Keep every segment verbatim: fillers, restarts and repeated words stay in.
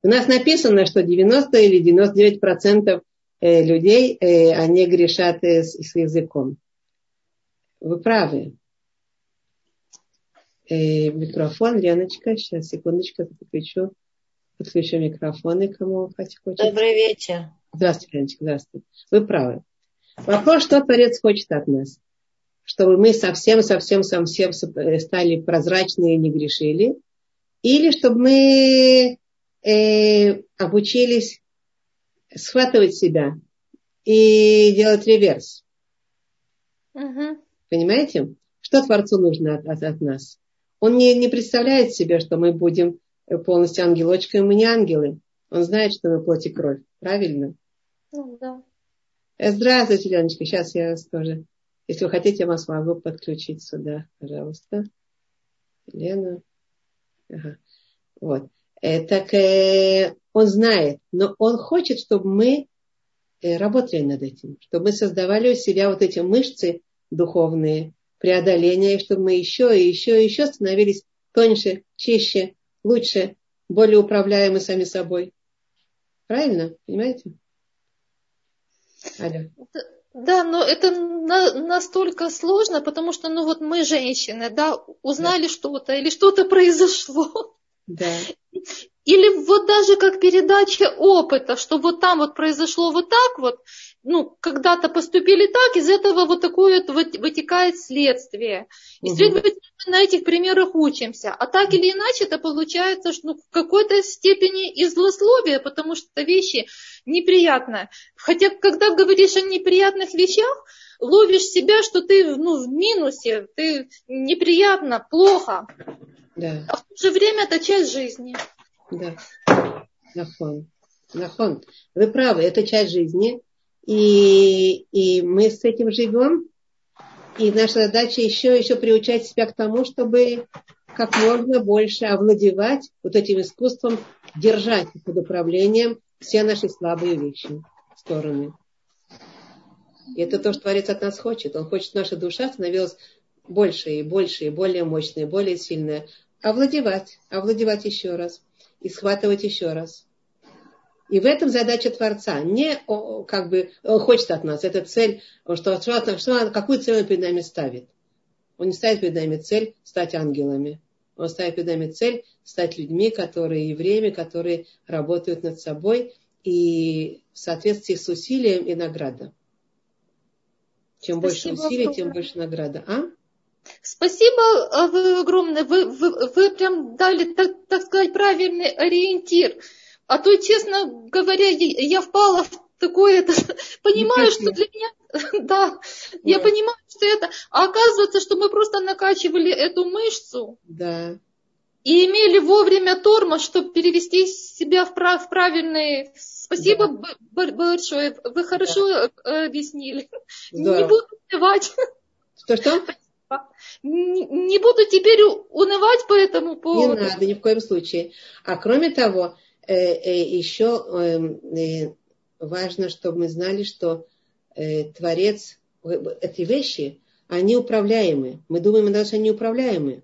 У нас написано, что девяносто или девяносто девять процентов людей, они грешат с, с языком. Вы правы. Микрофон, Леночка, сейчас, секундочку, подключу, подключу микрофоны, кому хочет. Добрый вечер. Здравствуйте, Леночка, здравствуйте. Вы правы. Вопрос, что Творец хочет от нас? Чтобы мы совсем-совсем-совсем стали прозрачны и не грешили? Или чтобы мы э, обучились схватывать себя и делать реверс? Угу. Понимаете? Что Творцу нужно от, от, от нас? Он не, не представляет себе, что мы будем полностью ангелочками, мы не ангелы. Он знает, что мы плоть и кровь. Правильно? Ну, да. Здравствуйте, Леночка. Сейчас я вас тоже... Если вы хотите, я вас могу подключить сюда. Пожалуйста. Лена. Ага. Вот. Э, так э, он знает, но он хочет, чтобы мы э, работали над этим. Чтобы мы создавали у себя вот эти мышцы духовные, преодоления, чтобы мы еще и еще и еще становились тоньше, чище, лучше, более управляемы сами собой. Правильно? Понимаете? Алло. Да, но это на, настолько сложно, потому что, ну вот мы женщины, да, узнали да. что-то или что-то произошло. Да. Или вот даже как передача опыта, что вот там вот произошло вот так вот, ну, когда-то поступили так, из этого вот такое вот вытекает следствие. И, следовательно, мы на этих примерах учимся. А так или иначе, это получается, что ну, в какой-то степени и злословие, потому что это вещи неприятные. Хотя, когда говоришь о неприятных вещах, ловишь себя, что ты ну, в минусе, ты неприятно, плохо. Да. А в то же время это часть жизни. Да. Нахон. Нахон. Вы правы, это часть жизни. И, и мы с этим живем. И наша задача еще, еще приучать себя к тому, чтобы как можно больше овладевать вот этим искусством, держать под управлением все наши слабые вещи, стороны. И это то, что Творец от нас хочет. Он хочет, чтобы наша душа становилась больше и больше, и более мощной, и более сильная. Овладевать, овладевать еще раз. И схватывать еще раз. И в этом задача Творца. Не как бы он хочет от нас. Это цель, что, что, что, какую цель он перед нами ставит. Он не ставит перед нами цель стать ангелами. Он ставит перед нами цель стать людьми, которые евреями, которые работают над собой и в соответствии с усилием и награда. Чем Спасибо больше усилий, огромное. тем больше награда. А? Спасибо вы огромное. Вы, вы, вы прям дали, так, так сказать, правильный ориентир. А то, честно говоря, я, я впала в такое, это, понимаю, что для меня, да, Нет. я понимаю, что это, а оказывается, что мы просто накачивали эту мышцу. Да. И имели вовремя тормоз, чтобы перевести себя в, прав, в правильный... Спасибо да. большое, вы хорошо да. объяснили. Здорово. Не буду унывать. Что-что? Не, не буду теперь унывать по этому поводу. Не надо, ни в коем случае. А кроме того, э, э, еще э, важно, чтобы мы знали, что э, Творец, эти вещи, они управляемы. Мы думаем, что они неуправляемы.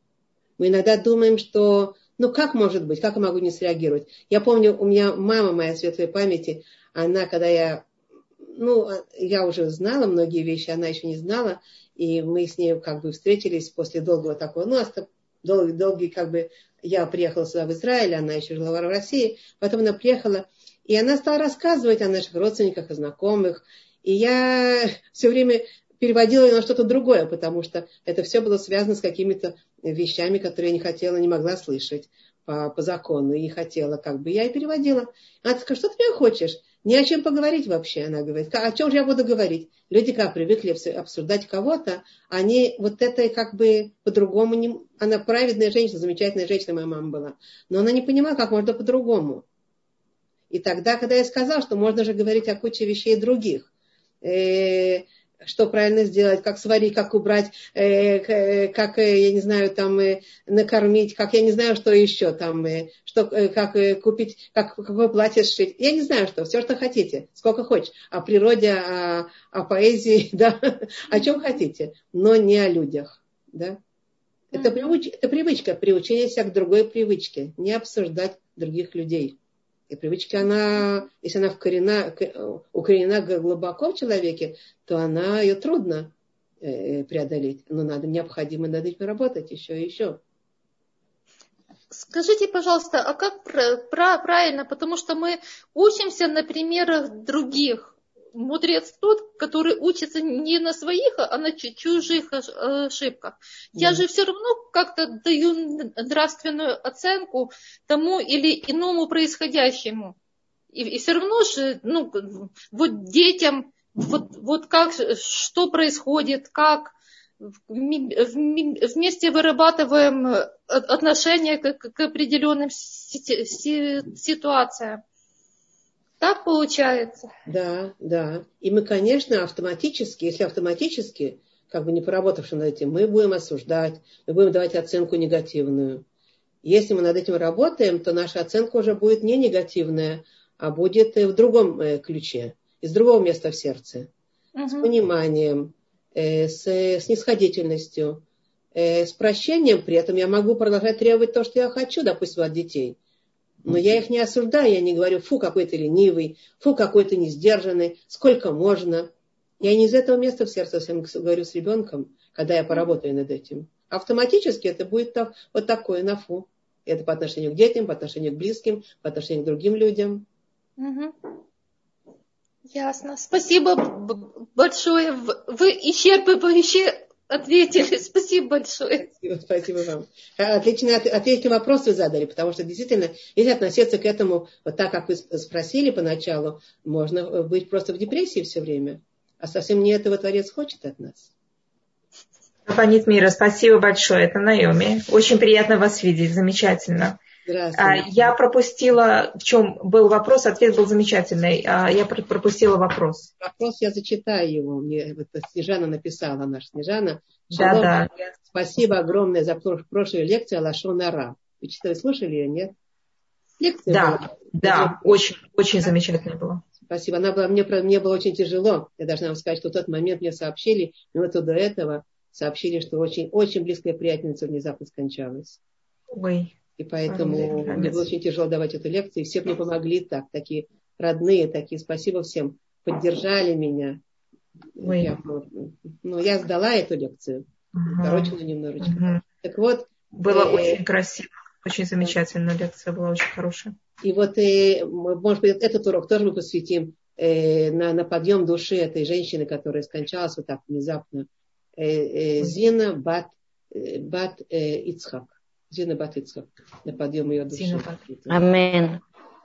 Мы иногда думаем, что, ну как может быть, как я могу не среагировать? Я помню, у меня мама моя светлой памяти, она, когда я, ну, я уже знала многие вещи, она еще не знала, и мы с ней как бы встретились после долгого такого, ну, долгий, долгий как бы, я приехала сюда в Израиль, она еще жила в России, потом она приехала, и она стала рассказывать о наших родственниках и знакомых, и я все время переводила ее на что-то другое, потому что это все было связано с какими-то вещами, которые я не хотела, не могла слышать по, по закону, и хотела, как бы, я и переводила. Она сказала, что ты меня хочешь? Не о чем поговорить вообще, она говорит. О чем же я буду говорить? Люди как привыкли обсуждать кого-то, они вот это как бы по-другому не... Она праведная женщина, замечательная женщина моя мама была, но она не понимала, как можно по-другому. И тогда, когда я сказала, что можно же говорить о куче вещей других, э- что правильно сделать, как сварить, как убрать, э, как, я не знаю, там, э, накормить, как, я не знаю, что еще там, э, что, э, как э, купить, как, какое платье сшить. Я не знаю, что, все, что хотите, сколько хочешь. О природе, о, о поэзии, да, о чем хотите, но не о людях, да. Это, привыч, это привычка, приучение себя к другой привычке, не обсуждать других людей. И привычка, она, если она вкорена, укоренена глубоко в человеке, то она, ее трудно преодолеть. Но надо, необходимо над этим работать еще и еще. Скажите, пожалуйста, а как правильно? Потому что мы учимся на примерах других. Мудрец тот, который учится не на своих, а на чужих ошибках. Я же все равно как-то даю нравственную оценку тому или иному происходящему. И, и все равно же, ну, вот детям, вот, вот как, что происходит, как вместе вырабатываем отношения к, к определенным ситуациям. Так получается? Да, да. И мы, конечно, автоматически, если автоматически, как бы не поработавши над этим, мы будем осуждать, мы будем давать оценку негативную. Если мы над этим работаем, то наша оценка уже будет не негативная, а будет в другом ключе, из другого места в сердце. Угу. С пониманием, с снисходительностью, с прощением. При этом я могу продолжать требовать то, что я хочу, допустим, от детей. Но я их не осуждаю, я не говорю, фу, какой ты ленивый, фу, какой ты несдержанный, сколько можно. Я не из этого места в сердце говорю с ребенком, когда я поработаю над этим. Автоматически это будет так, вот такое на фу. Это по отношению к детям, по отношению к близким, по отношению к другим людям. Угу. Ясно. Спасибо большое. Вы исчерпывающе ответили. Спасибо большое. Спасибо, спасибо вам. Отлично ответили вопрос вы задали, потому что действительно, если относиться к этому вот так, как вы спросили поначалу, можно быть просто в депрессии все время. А совсем не этого Творец хочет от нас. Панит Мира, спасибо большое. Это Наоми. Очень приятно вас видеть. Замечательно. Здравствуйте. Я пропустила, в чем был вопрос, ответ был замечательный. Я пропустила вопрос. Вопрос, я зачитаю его. Мне это Снежана написала, наша Снежана. Да, да. Спасибо огромное за прошлую лекцию Лашон ара. Вы читали, слушали ее, нет? Лекция да, была. да, очень, очень замечательно было. Спасибо. Она была, мне, мне было очень тяжело. Я должна вам сказать, что в тот момент мне сообщили, минуту до этого сообщили, что очень, очень близкая приятельница внезапно скончалась. Ой. И поэтому мне было очень тяжело давать эту лекцию. И все мне помогли так, такие родные, такие. Спасибо всем. Поддержали меня. Я, ну, я сдала эту лекцию. Угу. Торочила немножечко. Угу. Так вот. Было э, очень красиво. Очень замечательная лекция. Была очень хорошая. И вот, э, может быть, этот урок тоже мы посвятим э, на, на подъем души этой женщины, которая скончалась вот так внезапно. Э, э, Зина Бат, э, Бат э, Ицхак. Зина Бат Ицхак. На подъем ее души. Амин.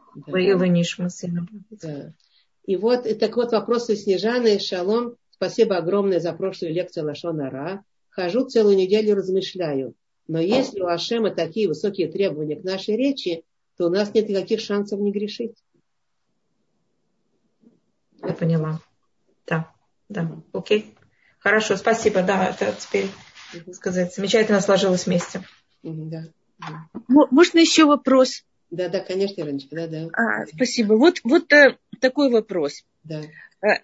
Да. И вот, и так вот вопросы Снежаны. Шалом. Спасибо огромное за прошлую лекцию Лашон ара. Хожу целую неделю, размышляю. Но если у Ашема такие высокие требования к нашей речи, то у нас нет никаких шансов не грешить. Я это поняла. Да, да, окей. Хорошо, спасибо. Да, это теперь, угу. сказать, замечательно сложилось вместе. Угу, да. Можно еще вопрос? Да, да, конечно, Иронечка, да, да. А, спасибо. Вот, вот э, такой вопрос. Да. Э,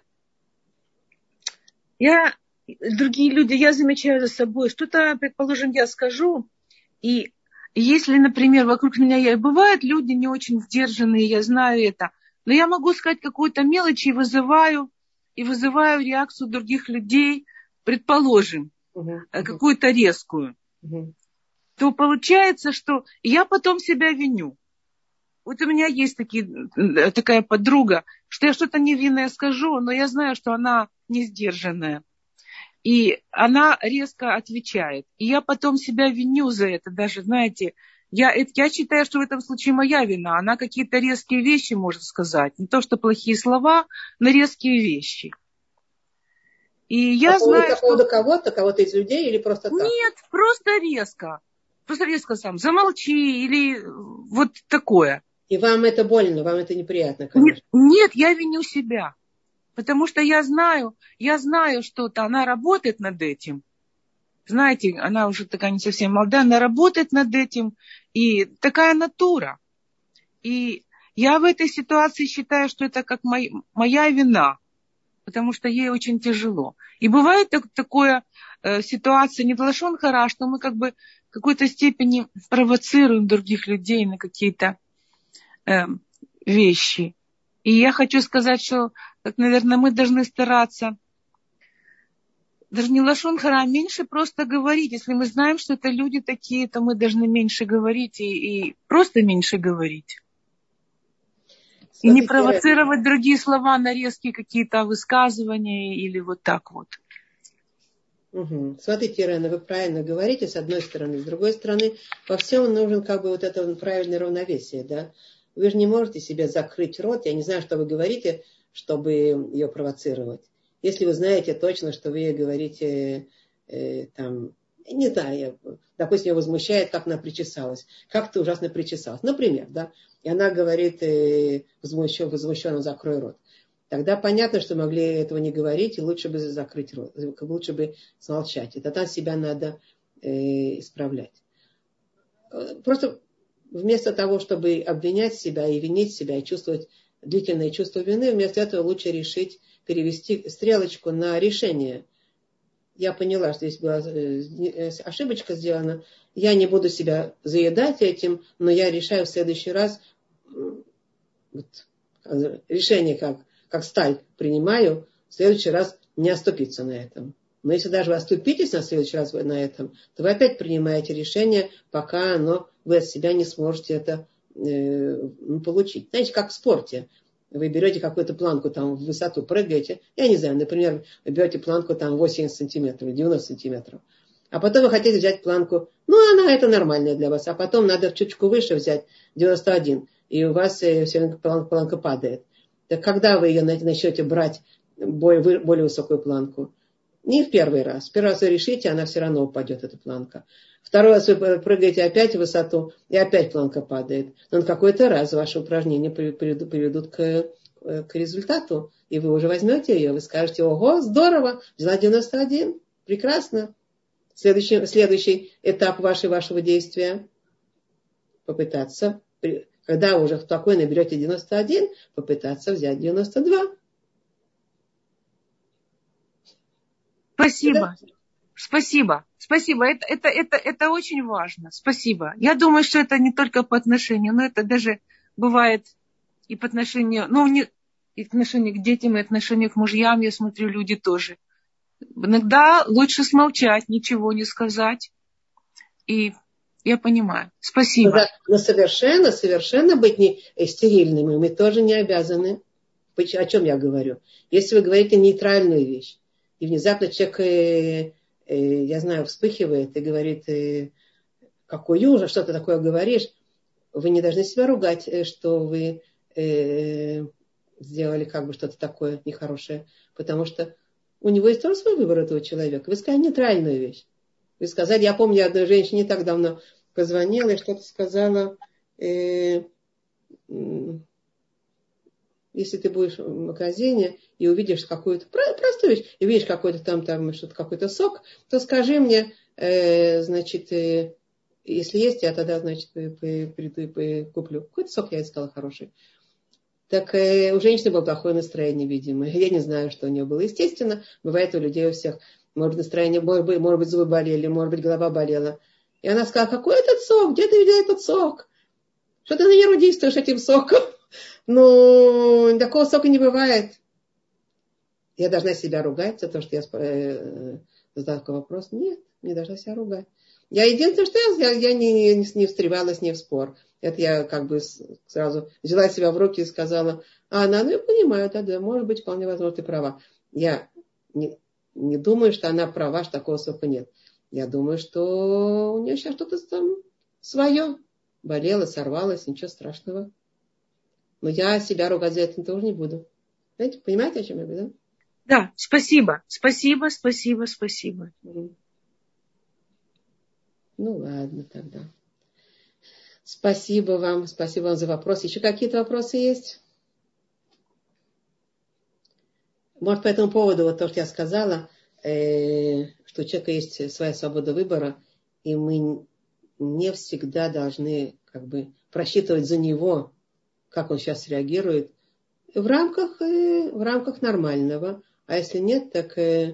я, другие люди, я замечаю за собой, что-то, предположим, я скажу, и если, например, вокруг меня бывают люди не очень сдержанные, я знаю это, но я могу сказать какую-то мелочь и вызываю, и вызываю реакцию других людей, предположим, угу, какую-то резкую, угу. то получается, что я потом себя виню. Вот у меня есть такие, такая подруга, что я что-то невинное скажу, но я знаю, что она не сдержанная. И она резко отвечает. И я потом себя виню за это. Даже, знаете, я, я считаю, что в этом случае моя вина. Она какие-то резкие вещи может сказать. Не то, что плохие слова, но резкие вещи. И я по знаю, по поводу что... кого-то, кого-то из людей или просто так? Нет, просто резко. Просто резко сам. Замолчи или вот такое. И вам это больно, вам это неприятно, конечно. Нет, нет, я виню себя. Потому что я знаю, я знаю что-то, она работает над этим. Знаете, она уже такая не совсем молодая, она работает над этим. И такая натура. И я в этой ситуации считаю, что это как мой, моя вина. Потому что ей очень тяжело. И бывает так, такое э, ситуация, не лашон хара, что мы как бы в какой-то степени провоцируем других людей на какие-то... Э, вещи. И я хочу сказать, что, как, наверное, мы должны стараться даже не лашон хара, а меньше просто говорить. Если мы знаем, что это люди такие, то мы должны меньше говорить и, и просто меньше говорить. И не провоцировать другие слова на резкие какие-то высказывания или вот так вот. Угу. Смотрите, Ирена, вы правильно говорите, с одной стороны. С другой стороны, во всем нужен как бы вот это правильное равновесие, да. Вы же не можете себе закрыть рот, я не знаю, что вы говорите, чтобы ее провоцировать. Если вы знаете точно, что вы говорите, э, там, не знаю, допустим, ее возмущает, как она причесалась. Как ты ужасно причесалась. Например, да. И она говорит э, возмущенно, возмущенно, закрой рот. Тогда понятно, что могли этого не говорить, и лучше бы закрыть рот, лучше бы смолчать. И тогда себя надо э, исправлять. Просто вместо того, чтобы обвинять себя и винить себя, и чувствовать длительное чувство вины, вместо этого лучше решить перевести стрелочку на решение. Я поняла, что здесь была ошибочка сделана. Я не буду себя заедать этим, но я решаю в следующий раз вот, решение как как сталь принимаю, в следующий раз не оступиться на этом. Но если даже вы оступитесь на следующий раз на этом, то вы опять принимаете решение, пока оно, вы от себя не сможете это э, получить. Знаете, как в спорте. Вы берете какую-то планку, там, в высоту прыгаете. Я не знаю, например, вы берете планку там восемьдесят сантиметров, девяносто сантиметров. А потом вы хотите взять планку, ну, она это нормальная для вас. А потом надо чуточку выше взять, девяносто один. И у вас э, все равно планка, планка падает. Так когда вы ее начнете брать более, более высокую планку? Не в первый раз. В первый раз вы решите, она все равно упадет, эта планка. Второй раз вы прыгаете опять в высоту, и опять планка падает. Но на какой-то раз ваши упражнения приведут к, к результату, и вы уже возьмете ее, вы скажете, ого, здорово, взяла девяносто один, прекрасно. Следующий, следующий этап вашей, вашего действия попытаться... Когда вы уже спокойно берете девяносто один, попытаться взять девяносто два. Спасибо. Да? Спасибо. Спасибо. Это, это, это, это очень важно. Спасибо. Я думаю, что это не только по отношению, но это даже бывает и по отношению, ну, не, и отношению к детям, и отношению к мужьям, я смотрю, люди тоже. Иногда лучше смолчать, ничего не сказать. И я понимаю. Спасибо. Но, но совершенно, совершенно быть не стерильными мы тоже не обязаны. О чем я говорю? Если вы говорите нейтральную вещь, и внезапно человек, э, э, я знаю, вспыхивает и говорит, э, какой ужас, что ты такое говоришь, вы не должны себя ругать, что вы э, сделали как бы что-то такое нехорошее, потому что у него есть тоже свой выбор, этого человека. Вы сказали нейтральную вещь. Вы сказали, я помню, одной женщине не так давно позвонила и что-то сказала, э, если ты будешь в магазине и увидишь какую-то простую вещь, и видишь какой-то там, там что-то, какой-то сок, то скажи мне, э, значит, э, если есть, я тогда, значит, приду и куплю. Какой-то сок, я искала, хороший. Так э, у женщины было плохое настроение, видимо. Я не знаю, что у нее было. Естественно, бывает у людей у всех. Может, настроение, может быть, может быть, зубы болели, может быть, голова болела. И она сказала, какой этот сок? Где ты видела этот сок? Что ты на нерву действуешь этим соком? Ну, такого сока не бывает. Я должна себя ругать за то, что я э, задала такой вопрос. Нет, не должна себя ругать. Я единственное, что я, я не, не, не встревала с ней в спор. Это я как бы сразу взяла себя в руки и сказала, а она, ну я понимаю, да, да, может быть, вполне возможно, ты права. Я не, не думаю, что она права, что такого сока нет. Я думаю, что у нее сейчас что-то там свое. Болело, сорвалось, ничего страшного. Но я себя ругать за это тоже не буду. Знаете, понимаете, о чем я говорю, да? Да, спасибо. Спасибо, спасибо, спасибо. Ну ладно тогда. Спасибо вам, спасибо вам за вопрос. Еще какие-то вопросы есть? Может, по этому поводу, вот то, что я сказала, э, что у человека есть своя свобода выбора, и мы не всегда должны как бы просчитывать за него, как он сейчас реагирует, в рамках, э, в рамках нормального. А если нет, так... Э,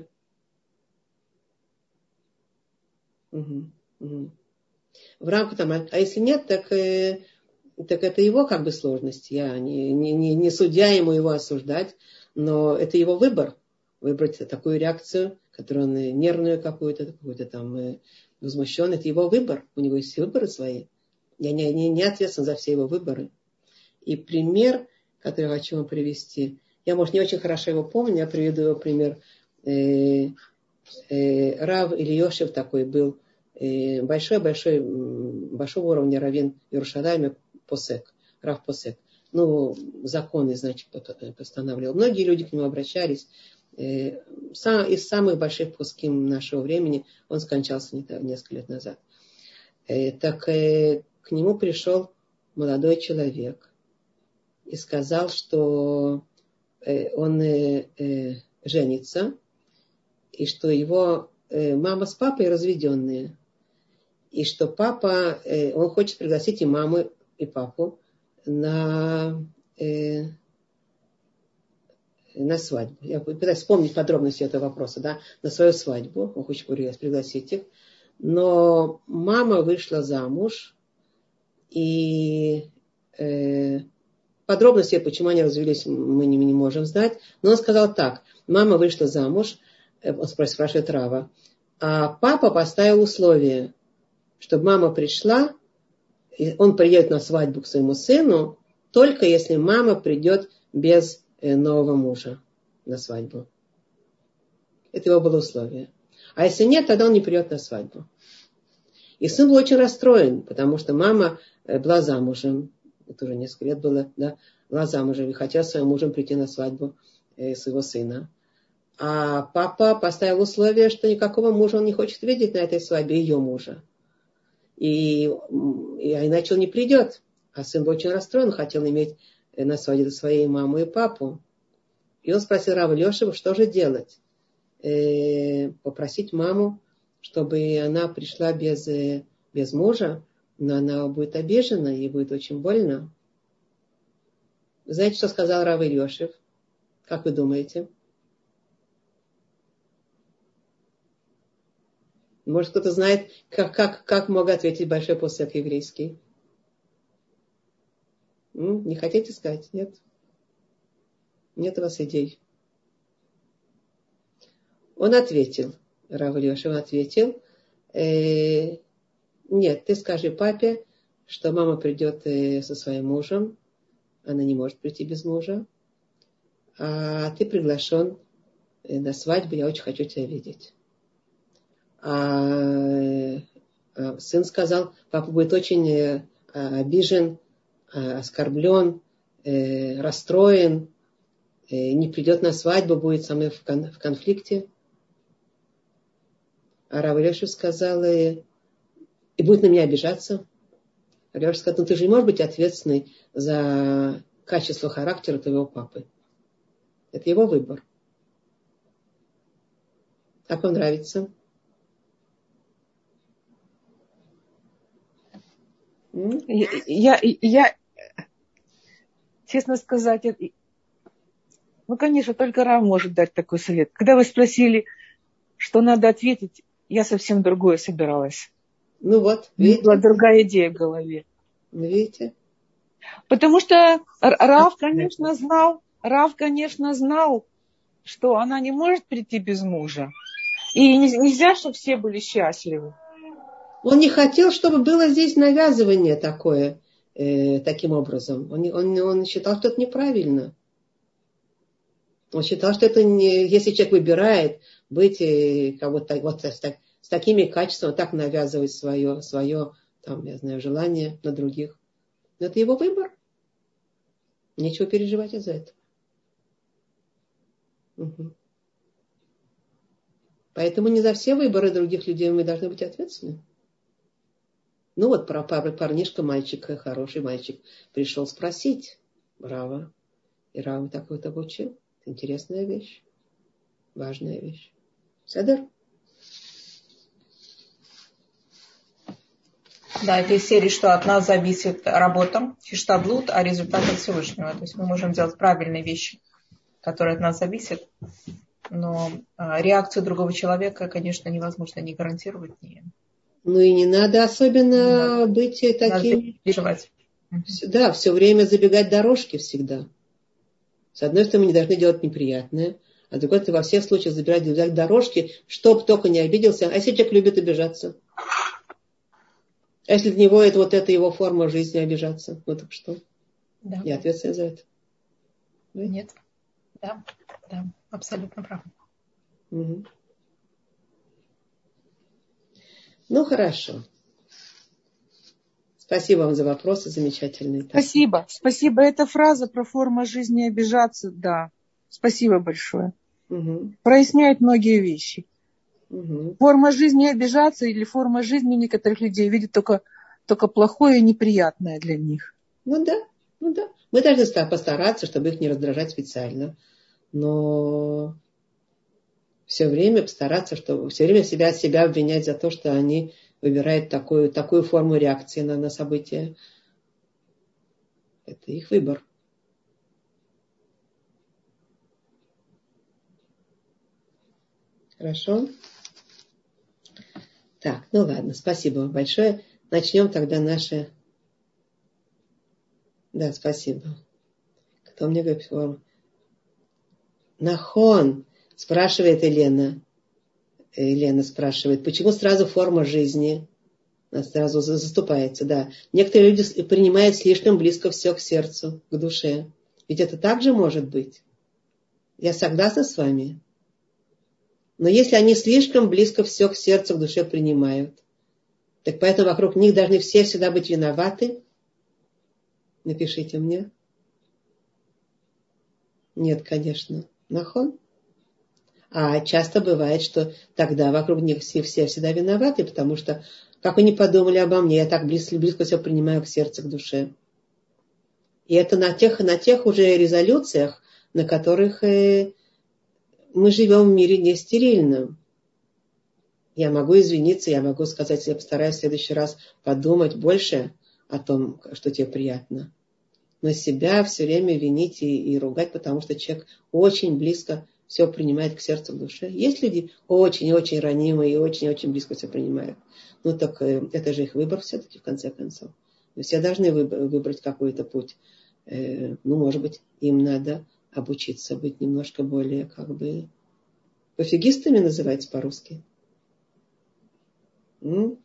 угу, угу. В рамках там, а если нет, так э, так это его как бы сложность. Я не, не, не, не судья ему его осуждать, но это его выбор. Выбрать такую реакцию, которую он нервную какую-то, какую-то там возмущенный. Это его выбор. У него есть выборы свои. Я не, не, не ответственна за все его выборы. И пример, который я хочу вам привести, я, может, не очень хорошо его помню, я приведу его пример. Э, э, Рав Ильёшев такой был, большой-большой, большого уровня раввин в Иерушалайме, Посек, Рав Посек. Ну, законы, значит, постанавливал. Многие люди к нему обращались. Из самых больших пуским нашего времени, он скончался несколько лет назад. Так к нему пришел молодой человек и сказал, что он женится, и что его мама с папой разведенные, и что папа, он хочет пригласить и маму, и папу на, на свадьбу. Я пытаюсь вспомнить подробности этого вопроса, да, на свою свадьбу, он хочет пригласить их. Но мама вышла замуж, и э, подробности, почему они развелись, мы не, не можем знать. Но он сказал так: мама вышла замуж, он спрашивает Рава, а папа поставил условие, чтобы мама пришла, и он придет на свадьбу к своему сыну, только если мама придет без нового мужа на свадьбу. Это его было условие. А если нет, тогда он не придет на свадьбу. И сын был очень расстроен, потому что мама была замужем, это уже несколько лет было, да, была замужем и хотела с своим мужем прийти на свадьбу своего сына. А папа поставил условие, что никакого мужа он не хочет видеть на этой свадьбе, ее мужа. И, и иначе он не придет. А сын был очень расстроен, хотел иметь на свадьбе своей маму и папу. И он спросил Рава Ильёшева, что же делать. Э, попросить маму, чтобы она пришла без, без мужа, но она будет обижена, ей будет очень больно. Вы знаете, что сказал Рав Ильёшев? Как вы думаете? Может, кто-то знает, как, как, как мог ответить большой посек еврейский? М? Не хотите сказать? Нет? Нет у вас идей? Он ответил, Рав Ильёшев ответил, э, нет, ты скажи папе, что мама придет э, со своим мужем, она не может прийти без мужа, а ты приглашен э, на свадьбу, я очень хочу тебя видеть. А, а сын сказал, папа будет очень э, обижен, э, оскорблен, э, расстроен, э, не придет на свадьбу, будет со мной в, кон, в конфликте. А Рав Ильёшев сказал, и будет на меня обижаться. Рав Ильёшев сказал, ну ты же не можешь быть ответственной за качество характера твоего папы. Это его выбор. Как вам нравится? Я, я, я, честно сказать, ну, конечно, только Рав может дать такой совет. Когда вы спросили, что надо ответить, я совсем другое собиралась. Ну вот, видите? Была другая идея в голове. Видите? Потому что Рав, конечно, знал, Рав, конечно, знал, что она не может прийти без мужа. И нельзя, чтобы все были счастливы. Он не хотел, чтобы было здесь навязывание такое, э, таким образом. Он, он, он считал, что это неправильно. Он считал, что это не, если человек выбирает быть кого-то вот с, так, с такими качествами, так навязывать свое, свое там, я знаю, желание на других. Но это его выбор. Нечего переживать из-за этого. Угу. Поэтому не за все выборы других людей мы должны быть ответственны. Ну вот про парнишка, мальчик, хороший мальчик, пришел спросить Рава. И Рав так вот обучил. Интересная вещь. Важная вещь. Седер? Да, это из серии, что от нас зависит работа, фиштадлут, а результат от Всевышнего. То есть мы можем делать правильные вещи, которые от нас зависят, но реакцию другого человека, конечно, невозможно ни гарантировать, ни... Ну и не надо особенно не надо. быть таким... Надо переживать. Да, все время забегать дорожки всегда. С одной стороны, мы не должны делать неприятное, а с другой стороны, во всех случаях забирать, забегать дорожки, чтоб только не обиделся. А если человек любит обижаться? А если для него это вот это его форма жизни обижаться? Ну так что? Да. Я ответственна за это. Да? Нет. Да, да, абсолютно прав. Угу. Ну, хорошо. Спасибо вам за вопросы замечательные. Спасибо. Спасибо. Эта фраза про форму жизни обижаться, да. Спасибо большое. Угу. Проясняет многие вещи. Угу. Форма жизни обижаться или форма жизни некоторых людей видит только, только плохое и неприятное для них. Ну да, ну да. Мы должны постараться, чтобы их не раздражать специально. Но все время постараться, чтобы все время себя, себя обвинять за то, что они выбирают такую, такую форму реакции на, на события. Это их выбор. Хорошо? Так, ну ладно, спасибо вам большое. Начнем тогда наши... Да, спасибо. Кто мне говорит? Нахон, спрашивает Елена. Елена спрашивает, почему сразу форма жизни? Она сразу заступается, да. Некоторые люди принимают слишком близко все к сердцу, к душе. Ведь это также может быть. Я согласна с вами. Но если они слишком близко все к сердцу, к душе принимают, так поэтому вокруг них должны все всегда быть виноваты. Напишите мне. Нет, конечно. Нахон. А часто бывает, что тогда вокруг них все, все всегда виноваты, потому что, как они подумали обо мне, я так близко, близко все принимаю к сердцу, к душе. И это на тех, на тех уже резолюциях, на которых э, мы живем в мире не стерильном. Я могу извиниться, я могу сказать, я постараюсь в следующий раз подумать больше о том, что тебе приятно. Но себя все время винить и, и ругать, потому что человек очень близко все принимает к сердцу, к душе. Есть люди очень-очень ранимые и очень-очень близко все принимают. Ну так э, это же их выбор все-таки в конце концов. Мы все должны выбрать какой-то путь. Э, ну, может быть, им надо обучиться быть немножко более, как бы, пофигистами называется по-русски. М?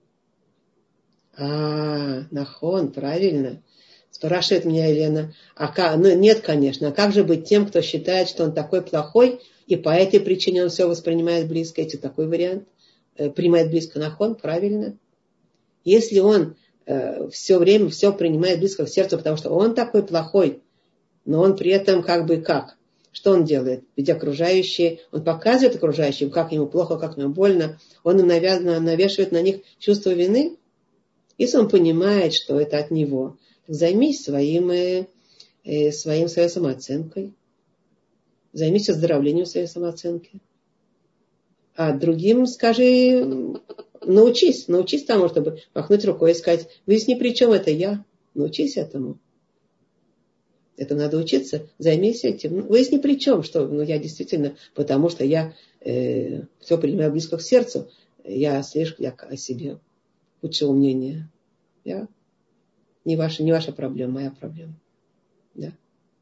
А, нахон, правильно. Спрашивает меня Елена, а как, ну нет, конечно, а как же быть тем, кто считает, что он такой плохой, и по этой причине он все воспринимает близко? Это такой вариант. Э, принимает близко нахон, правильно. Если он э, все время все принимает близко к сердцу, потому что он такой плохой, но он при этом как бы как? Что он делает? Ведь окружающие, он показывает окружающим, как ему плохо, как ему больно, он им навешивает на них чувство вины. Если он понимает, что это от него, так займись своим, э, своим, своей самооценкой. Займись оздоровлением своей самооценки. А другим скажи, научись, научись тому, чтобы махнуть рукой и сказать, вы здесь ни при чем, это я. Научись этому. Это надо учиться, займись этим. Вы здесь ни при чем, что ну, я действительно, потому что я э, все принимаю близко к сердцу, я слишком, я о себе худшего мнения. Я, не, ваша, не ваша проблема, моя проблема. Да.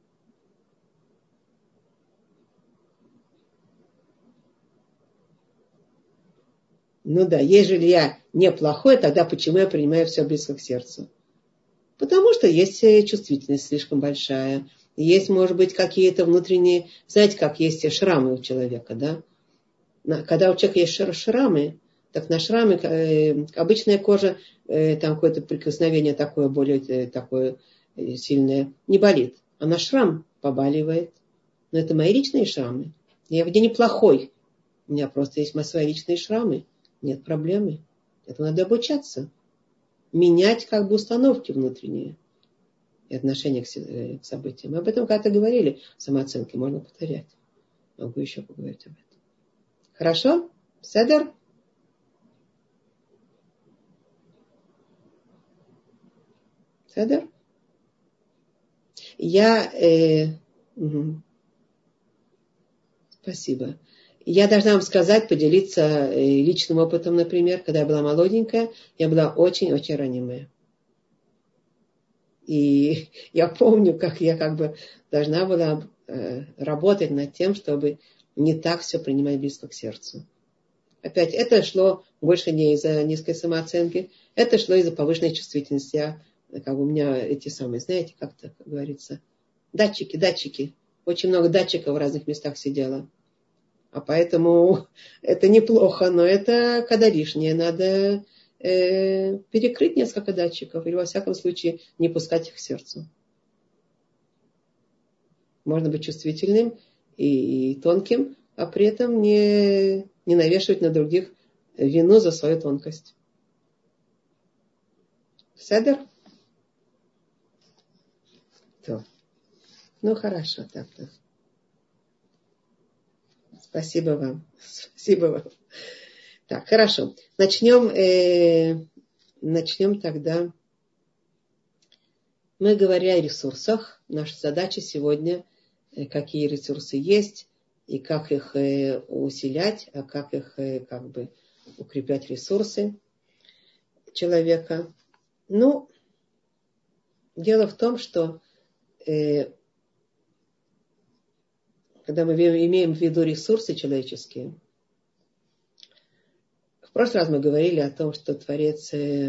Ну да, ежели я неплохой, тогда почему я принимаю все близко к сердцу? Потому что есть чувствительность слишком большая. Есть, может быть, какие-то внутренние... Знаете, как есть шрамы у человека, да? Когда у человека есть шрамы, так на шрамы э, обычная кожа, э, там какое-то прикосновение такое более э, такое э, сильное, не болит. А на шрам побаливает. Но это мои личные шрамы. Я вроде неплохой. У меня просто есть мои свои личные шрамы. Нет проблемы. Это надо обучаться. Менять как бы установки внутренние и отношение к, к событиям. Мы об этом когда-то говорили. Самооценки можно повторять. Могу еще поговорить об этом. Хорошо? Седер? Седер? Я... Э, угу. Спасибо. Я должна вам сказать, поделиться личным опытом, например, когда я была молоденькая, я была очень-очень ранимая. И я помню, как я как бы должна была э, работать над тем, чтобы не так все принимать близко к сердцу. Опять, это шло больше не из-за низкой самооценки, это шло из-за повышенной чувствительности. Я, как бы у меня эти самые, знаете, как-то, как говорится, датчики, датчики. Очень много датчиков в разных местах сидело. А поэтому это неплохо, но это когда лишнее. Надо э, перекрыть несколько датчиков или, во всяком случае, не пускать их к сердцу. Можно быть чувствительным и, и тонким, а при этом не, не навешивать на других вину за свою тонкость. Седер? То. Ну, хорошо, так-то. Спасибо вам. Спасибо вам. Так, хорошо. Начнем, э, начнем тогда. Мы говорим о ресурсах. Наша задача сегодня, э, какие ресурсы есть, и как их э, усилять, а как их э, как бы укреплять ресурсы человека. Ну, дело в том, что э, когда мы имеем в виду ресурсы человеческие, в прошлый раз мы говорили о том, что Творец,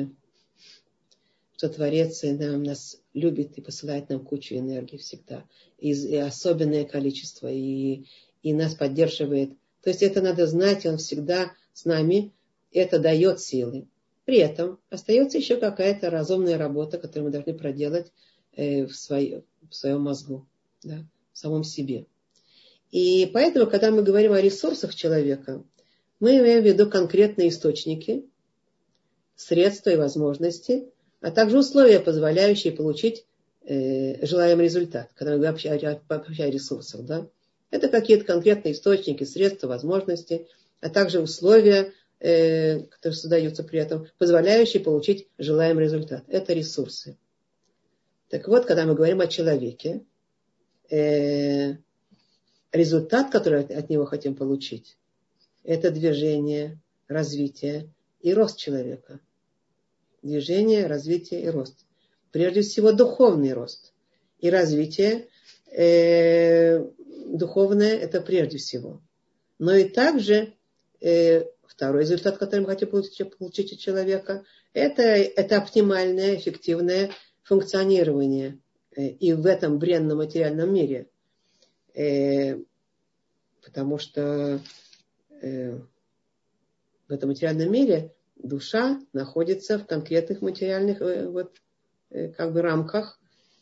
что Творец нам, нас любит и посылает нам кучу энергии всегда, и, и особенное количество, и, и нас поддерживает. То есть это надо знать, Он всегда с нами, это дает силы. При этом остается еще какая-то разумная работа, которую мы должны проделать в, свое, в своем мозгу, да, в самом себе. И поэтому, когда мы говорим о ресурсах человека, мы имеем в виду конкретные источники, средства и возможности, а также условия, позволяющие получить э, желаемый результат, когда мы говорим вообще о ресурсах. Да? Это какие-то конкретные источники, средства, возможности, а также условия, э, которые создаются при этом, позволяющие получить желаемый результат. Это ресурсы. Так вот, когда мы говорим о человеке, э, результат, который от него хотим получить, это движение, развитие и рост человека. Движение, развитие и рост. Прежде всего духовный рост. И развитие э, духовное это прежде всего. Но и также э, второй результат, который мы хотим получить, получить от человека, это, это оптимальное, эффективное функционирование э, и в этом бренном материальном мире. Э, потому что э, в этом материальном мире душа находится в конкретных материальных э, вот, э, как бы рамках,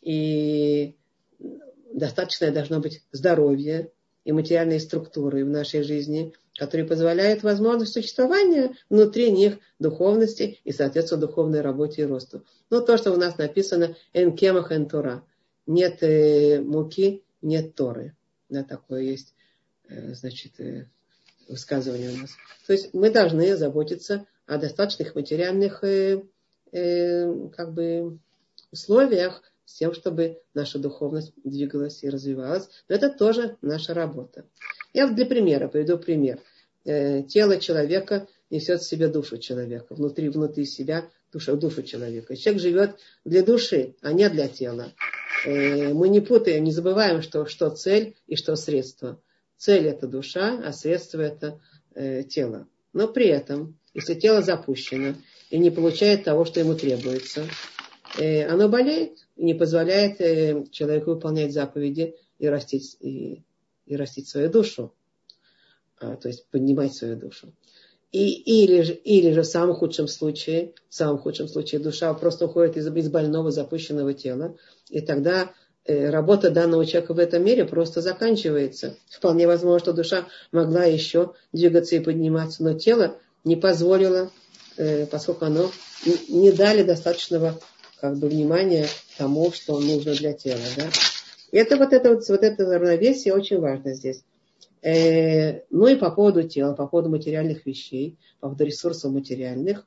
и достаточное должно быть здоровье и материальные структуры в нашей жизни, которые позволяют возможность существования внутри них духовности и, соответственно, духовной работе и росту. Ну, то, что у нас написано «эн кемах эн Тора». Нет э, муки, нет Торы. Да, такое есть, э, значит, э, высказывание у нас. То есть мы должны заботиться о достаточных материальных э, э, как бы условиях с тем, чтобы наша духовность двигалась и развивалась. Но это тоже наша работа. Я для примера приведу пример. Э, тело человека несет в себе душу человека. Внутри, внутри себя душу, душу человека. Человек живет для души, а не для тела. Э, мы не путаем, не забываем, что, что цель и что средство. Цель это душа, а средство это э, тело. Но при этом, если тело запущено и не получает того, что ему требуется, э, оно болеет и не позволяет э, человеку выполнять заповеди и растить, и, и растить свою душу. А, то есть поднимать свою душу. И, или, же, или же в самом худшем случае, в самом худшем случае душа просто уходит из, из больного запущенного тела, и тогда э, работа данного человека в этом мире просто заканчивается. Вполне возможно, что душа могла еще двигаться и подниматься, но тело не позволило, э, поскольку оно не, не дали достаточного как бы, внимания тому, что нужно для тела. Да? И это вот это, вот, вот это равновесие очень важно здесь. Э, ну и по поводу тела, по поводу материальных вещей, по поводу ресурсов материальных,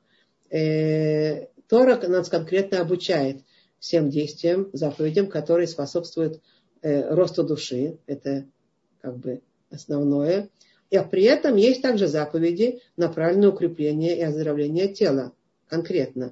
э, Тора нас конкретно обучает всем действиям, заповедям, которые способствуют э, росту души. Это как бы основное. И при этом есть также заповеди, направленные на укрепление и оздоровление тела конкретно.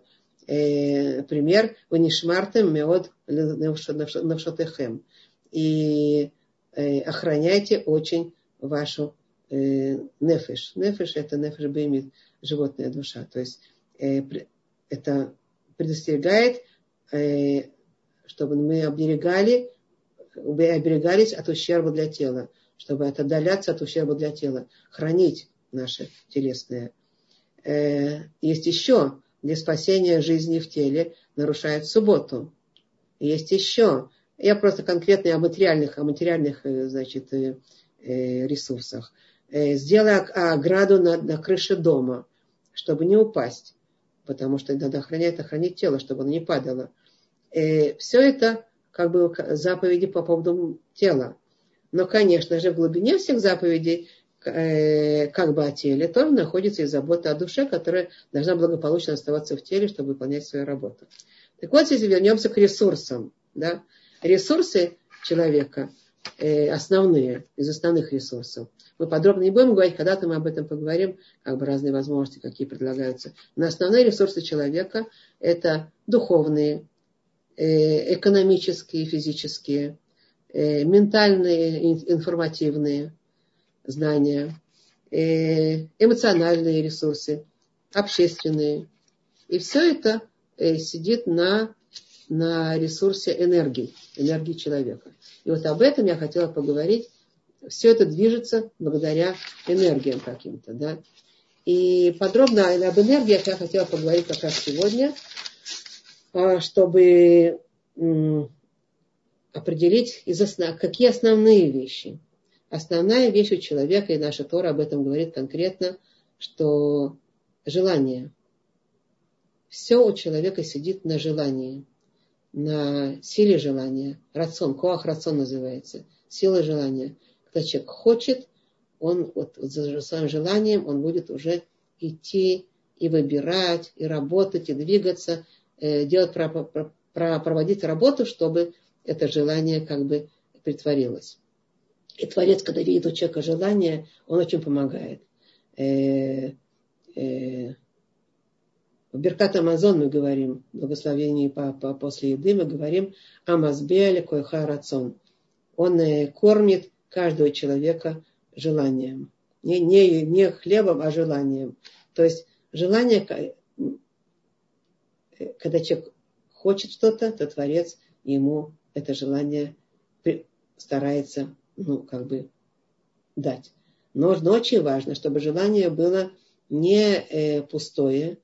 Э, пример, «Ванишмартем меод навшотехем». И э, охраняйте очень вашу э, нефеш. Нефеш – это нефеш беймит, животная душа. То есть э, это предостерегает, э, чтобы мы оберегали, оберегались от ущерба для тела, чтобы отдаляться от ущерба для тела, хранить наше телесное. Э, есть еще для спасения жизни в теле нарушает субботу. Есть еще. Я просто конкретно о материальных, о материальных, значит, ресурсах. Сделай ограду на, на крыше дома, чтобы не упасть. Потому что надо охранять, охранить тело, чтобы оно не падало. Все это как бы заповеди по поводу тела. Но, конечно же, в глубине всех заповедей как бы о теле, тоже находится и забота о душе, которая должна благополучно оставаться в теле, чтобы выполнять свою работу. Так вот, если вернемся к ресурсам. Да? Ресурсы человека э, основные, из основных ресурсов. Мы подробно не будем говорить, когда-то мы об этом поговорим, как бы разные возможности, какие предлагаются. Но основные ресурсы человека – это духовные, э, экономические, физические, э, ментальные, информативные знания, эмоциональные ресурсы, общественные. И все это сидит на, на ресурсе энергии, энергии человека. И вот об этом я хотела поговорить. Все это движется благодаря энергиям каким-то. Да? И подробно об энергиях я хотела поговорить как раз сегодня, чтобы определить, какие основные вещи. Основная вещь у человека, и наша Тора об этом говорит конкретно, что желание. Все у человека сидит на желании, на силе желания. Рацион, коах рацион называется. Сила желания. Когда человек хочет, он вот, за своим желанием он будет уже идти и выбирать, и работать, и двигаться, э, делать, про, про, про, проводить работу, чтобы это желание как бы притворилось. И Творец, когда видит у человека желание, он очень помогает. Э, э, в Беркат Амазон мы говорим, в благословении по, по, после еды мы говорим «Амазбеале койха рацон». Он э, кормит каждого человека желанием. Не, не, не хлебом, а желанием. То есть желание, когда человек хочет что-то, то Творец ему это желание старается ну, как бы дать. Но, но очень важно, чтобы желание было не э, пустое,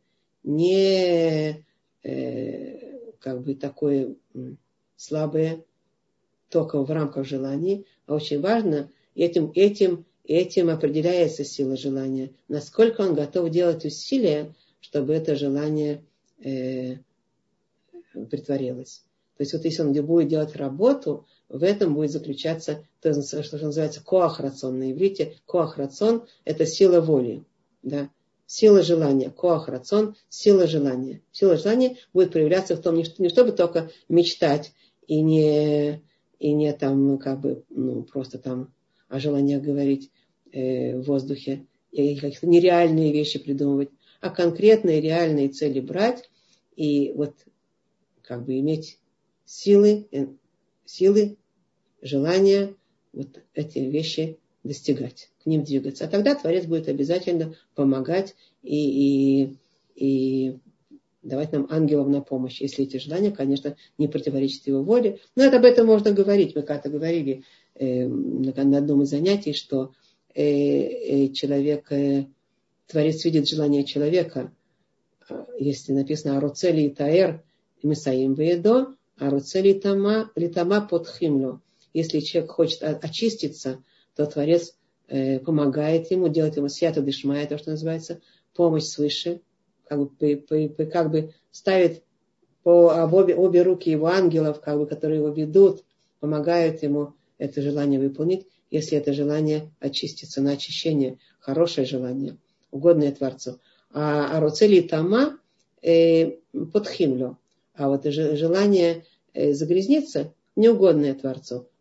не э, как бы такое э, слабое, только в рамках желаний, а очень важно, этим, этим, этим определяется сила желания, насколько он готов делать усилия, чтобы это желание э, притворилось. То есть вот если он будет делать работу, в этом будет заключаться то, что называется коах рацион на иврите. Коах рацион – это сила воли. Да? Сила желания. Коах рацион – сила желания. Сила желания будет проявляться в том, не чтобы только мечтать и не, и не там, как бы, ну, просто там о желаниях говорить э, в воздухе, и какие-то нереальные вещи придумывать, а конкретные реальные цели брать и вот как бы иметь силы, силы, желания вот эти вещи достигать, к ним двигаться. А тогда Творец будет обязательно помогать и, и, и давать нам ангелов на помощь, если эти желания, конечно, не противоречат его воле. Но это, об этом можно говорить. Мы как-то говорили э, на одном из занятий, что э, э, человек, э, Творец видит желание человека. Если написано «Аруцели и таэр мисаим веедо», «Аруцели литама подхимло». Если человек хочет очиститься, то Творец э, помогает ему, делает ему сията дешмая, то, что называется, помощь свыше, как бы, по, по, как бы ставит по обе, обе руки его ангелов, как бы, которые его ведут, помогают ему это желание выполнить, если это желание очиститься на очищение, хорошее желание, угодное Творцу. А аруцели тама э, подхимло. А вот желание э, загрязниться, неугодное Творцу.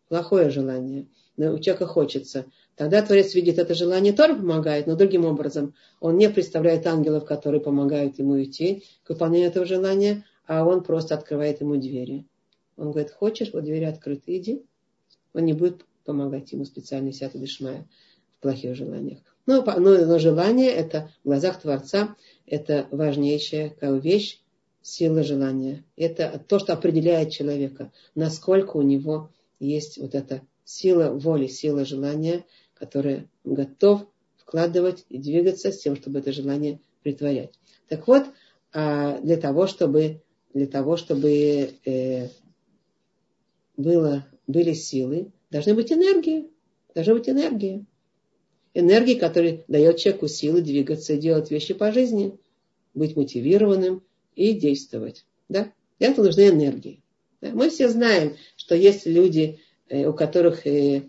плохое желание. Но у человека хочется. Тогда Творец видит это желание, тоже помогает, но другим образом. Он не представляет ангелов, которые помогают ему идти к выполнению этого желания, а он просто открывает ему двери. Он говорит, хочешь, вот двери открыты, иди. Он не будет помогать ему специально сяту дешмая в плохих желаниях. Но, но, но желание, это в глазах Творца, это важнейшая вещь, сила желания. Это то, что определяет человека, насколько у него есть вот эта сила воли, сила желания, которая готов вкладывать и двигаться с тем, чтобы это желание претворять. Так вот, для того, чтобы, для того, чтобы э, было, были силы, должны быть энергии. Должна быть энергия. Энергия, которая дает человеку силы двигаться, делать вещи по жизни, быть мотивированным и действовать. Да? Для этого нужны энергии. Да? Мы все знаем, что есть люди, у которых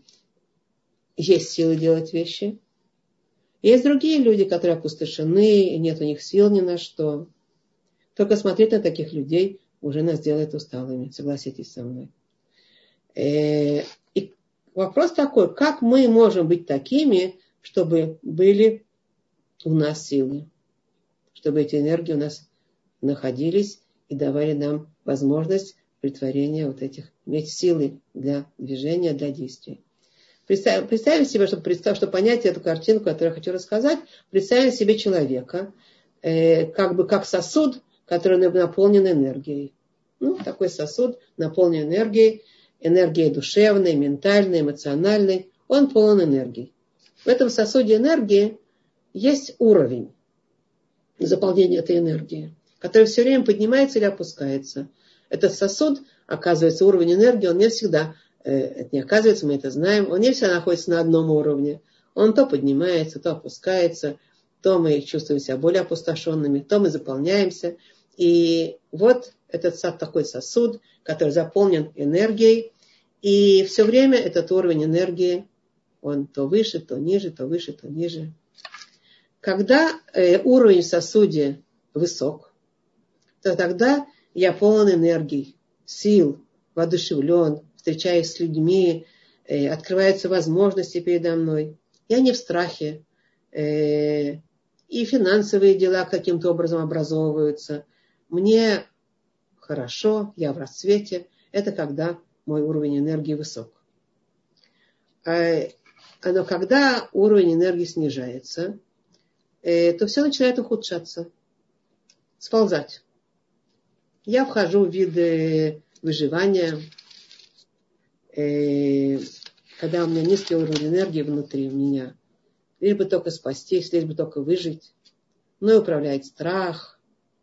есть силы делать вещи. Есть другие люди, которые опустошены, и нет у них сил ни на что. Только смотреть на таких людей уже нас делает усталыми. Согласитесь со мной. И вопрос такой, как мы можем быть такими, чтобы были у нас силы, чтобы эти энергии у нас находились и давали нам возможность претворения вот этих, иметь силы для движения, для действий. Представим, представим себе, чтобы, представь, чтобы понять эту картинку, которую я хочу рассказать, представим себе человека, э, как бы как сосуд, который наполнен энергией. Ну, такой сосуд, наполнен энергией, энергией душевной, ментальной, эмоциональной. Он полон энергии. В этом сосуде энергии есть уровень заполнения этой энергии, который все время поднимается или опускается. Этот сосуд, оказывается, уровень энергии, он не всегда, э, это не оказывается, мы это знаем, он не всегда находится на одном уровне. Он то поднимается, то опускается, то мы чувствуем себя более опустошенными, то мы заполняемся. И вот этот такой сосуд, который заполнен энергией, и все время этот уровень энергии, он то выше, то ниже, то выше, то ниже. Когда э, уровень в сосуде высок, то тогда я полон энергии, сил, воодушевлен, встречаюсь с людьми, э, открываются возможности передо мной. Я не в страхе. Э, и финансовые дела каким-то образом образовываются. Мне хорошо, я в расцвете. Это когда мой уровень энергии высок. Но когда уровень энергии снижается, то все начинает ухудшаться, сползать. Я вхожу в виды выживания, когда у меня низкий уровень энергии внутри меня. Лишь бы только спастись, лишь бы только выжить. Мной управляет страх,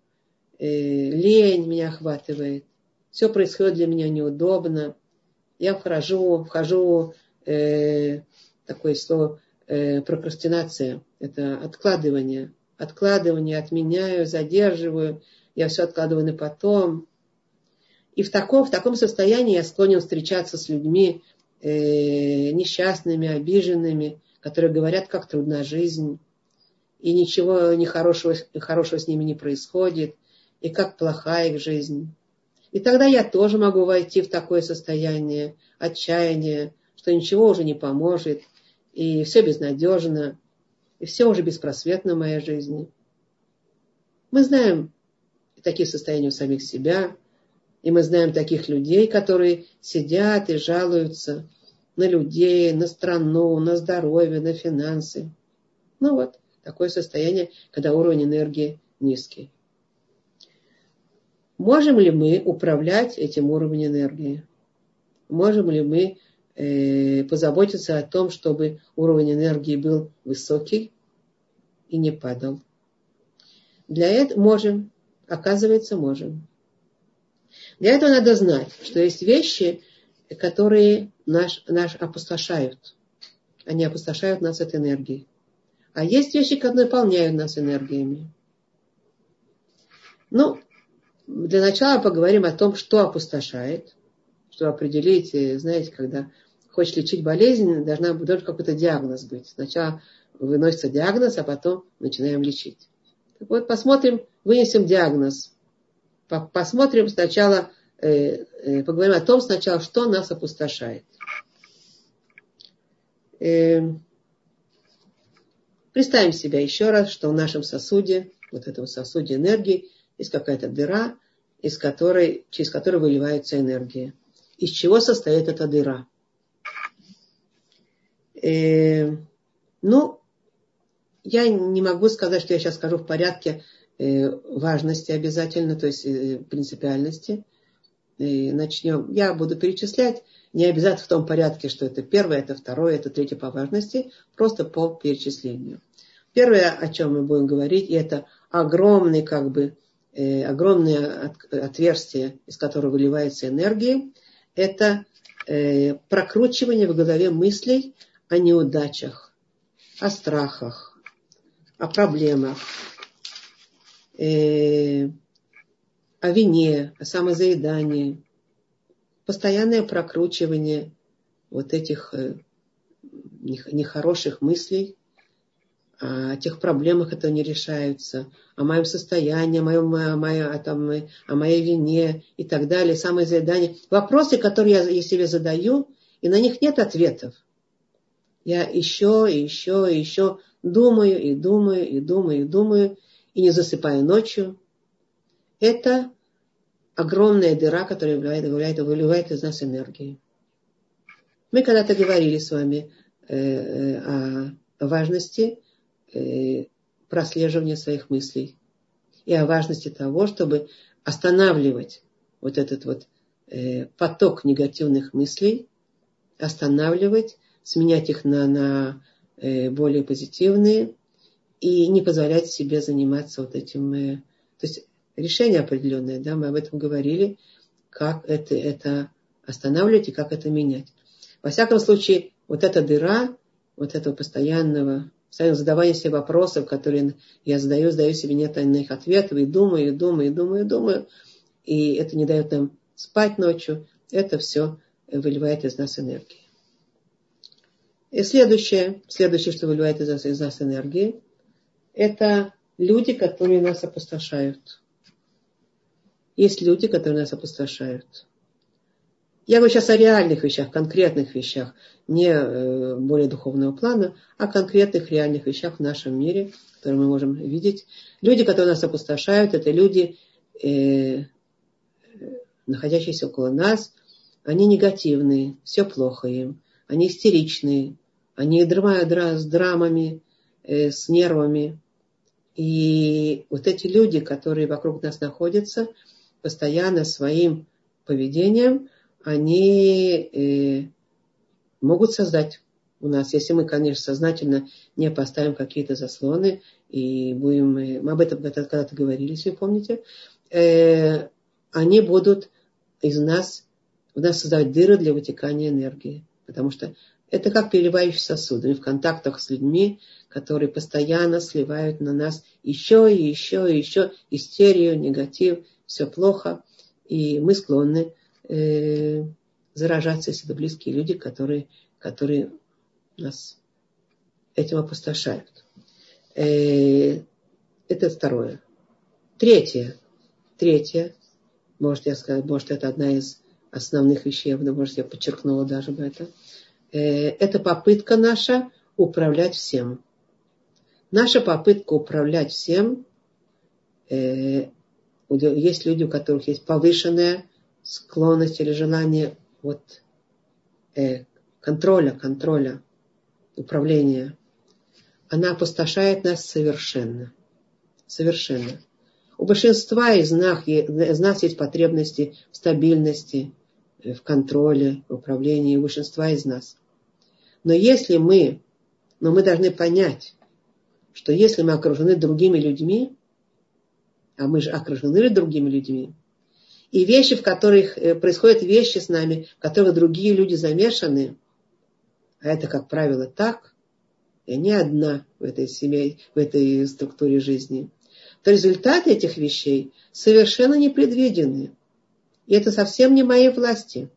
лень меня охватывает. Все происходит для меня неудобно. Я вхожу, вхожу э, такое слово э, прокрастинация. Это откладывание. Откладывание, отменяю, задерживаю. Я все откладываю на потом. И в таком, в таком состоянии я склонен встречаться с людьми э, несчастными, обиженными, которые говорят, как трудна жизнь. И ничего нехорошего, хорошего с ними не происходит. И как плоха их жизнь. И тогда я тоже могу войти в такое состояние отчаяния, что ничего уже не поможет, и все безнадежно, и все уже беспросветно в моей жизни. Мы знаем такие состояния у самих себя, и мы знаем таких людей, которые сидят и жалуются на людей, на страну, на здоровье, на финансы. Ну вот, такое состояние, когда уровень энергии низкий. Можем ли мы управлять этим уровнем энергии? Можем ли мы э, позаботиться о том, чтобы уровень энергии был высокий и не падал? Для этого можем. Оказывается, можем. Для этого надо знать, что есть вещи, которые наш, наш опустошают. Они опустошают нас от энергии. А есть вещи, которые наполняют нас энергиями. Ну, для начала поговорим о том, что опустошает, чтобы определить, знаете, когда хочешь лечить болезнь, должна, должен какой-то диагноз быть. Сначала выносится диагноз, а потом начинаем лечить. Так вот, посмотрим, вынесем диагноз. Посмотрим сначала, э, э, поговорим о том сначала, что нас опустошает. Э, представим себя еще раз, что в нашем сосуде, вот в этом сосуде энергии, есть какая-то дыра, из которой, через которую выливается энергия. Из чего состоит эта дыра? Э, ну, я не могу сказать, что я сейчас скажу в порядке э, важности обязательно, то есть э, принципиальности. И начнем. Я буду перечислять, не обязательно в том порядке, что это первое, это второе, это третье по важности, просто по перечислению. Первое, о чем мы будем говорить, и это огромный, как бы, э, огромное от, отверстие, из которого выливается энергия, это э, прокручивание в голове мыслей о неудачах, о страхах, о проблемах, э, о вине, о самозаедании, постоянное прокручивание вот этих э, нехороших мыслей, о тех проблемах, которые не решаются, о моем состоянии, о, моем, о, моей, о, там, о моей вине и так далее, самозаедание. Вопросы, которые я, я себе задаю, и на них нет ответов. Я еще, и еще, и еще думаю, и думаю, и думаю, и думаю, и не засыпаю ночью. Это огромная дыра, которая выливает, выливает, выливает из нас энергию. Мы когда-то говорили с вами э, э, о важности э, прослеживания своих мыслей и о важности того, чтобы останавливать вот этот вот э, поток негативных мыслей, останавливать, сменять их на, на э, более позитивные и не позволять себе заниматься вот этим. Э, то есть решение определенное, да, мы об этом говорили, как это, это останавливать и как это менять. Во всяком случае, вот эта дыра, вот этого постоянного, постоянного задавания себе вопросов, которые я задаю, задаю себе, нет на их ответов, и думаю, и думаю, и думаю, и думаю, и это не дает нам спать ночью, это все выливает из нас энергию. И следующее, следующее, что выливает из нас, из нас энергию, это люди, которые нас опустошают. Есть люди, которые нас опустошают. Я говорю сейчас о реальных вещах, конкретных вещах, не э, более духовного плана, а конкретных реальных вещах в нашем мире, которые мы можем видеть. Люди, которые нас опустошают, это люди, э, находящиеся около нас. Они негативные, все плохо им. Они истеричные, они драма, дра, с драмами, э, с нервами. И вот эти люди, которые вокруг нас находятся, постоянно своим поведением, они э, могут создать у нас, если мы, конечно, сознательно не поставим какие-то заслоны, и будем, мы об этом когда-то говорили, если вы помните, э, они будут из нас, у нас создавать дыры для вытекания энергии, потому что это как переливающие сосуды. Мы в контактах с людьми, которые постоянно сливают на нас еще и еще и еще истерию, негатив, все плохо. И мы склонны э, заражаться, если это близкие люди, которые, которые нас этим опустошают. Э, это второе. Третье. Третье. Может, я сказала, может, это одна из основных вещей, может, я подчеркнула даже бы это. Э, это попытка наша управлять всем. Наша попытка управлять всем, э, есть люди, у которых есть повышенная склонность или желание вот, э, контроля, контроля, управления. Она опустошает нас совершенно. Совершенно. У большинства из нас, из нас есть потребности в стабильности, в контроле, в управлении, у большинства из нас. Но если мы, но мы должны понять, что если мы окружены другими людьми, а мы же окружены другими людьми, и вещи, в которых происходят вещи с нами, в которых другие люди замешаны, а это, как правило, так, я не одна в этой семье, в этой структуре жизни, то результаты этих вещей совершенно непредвиденны. И это совсем не моей власти.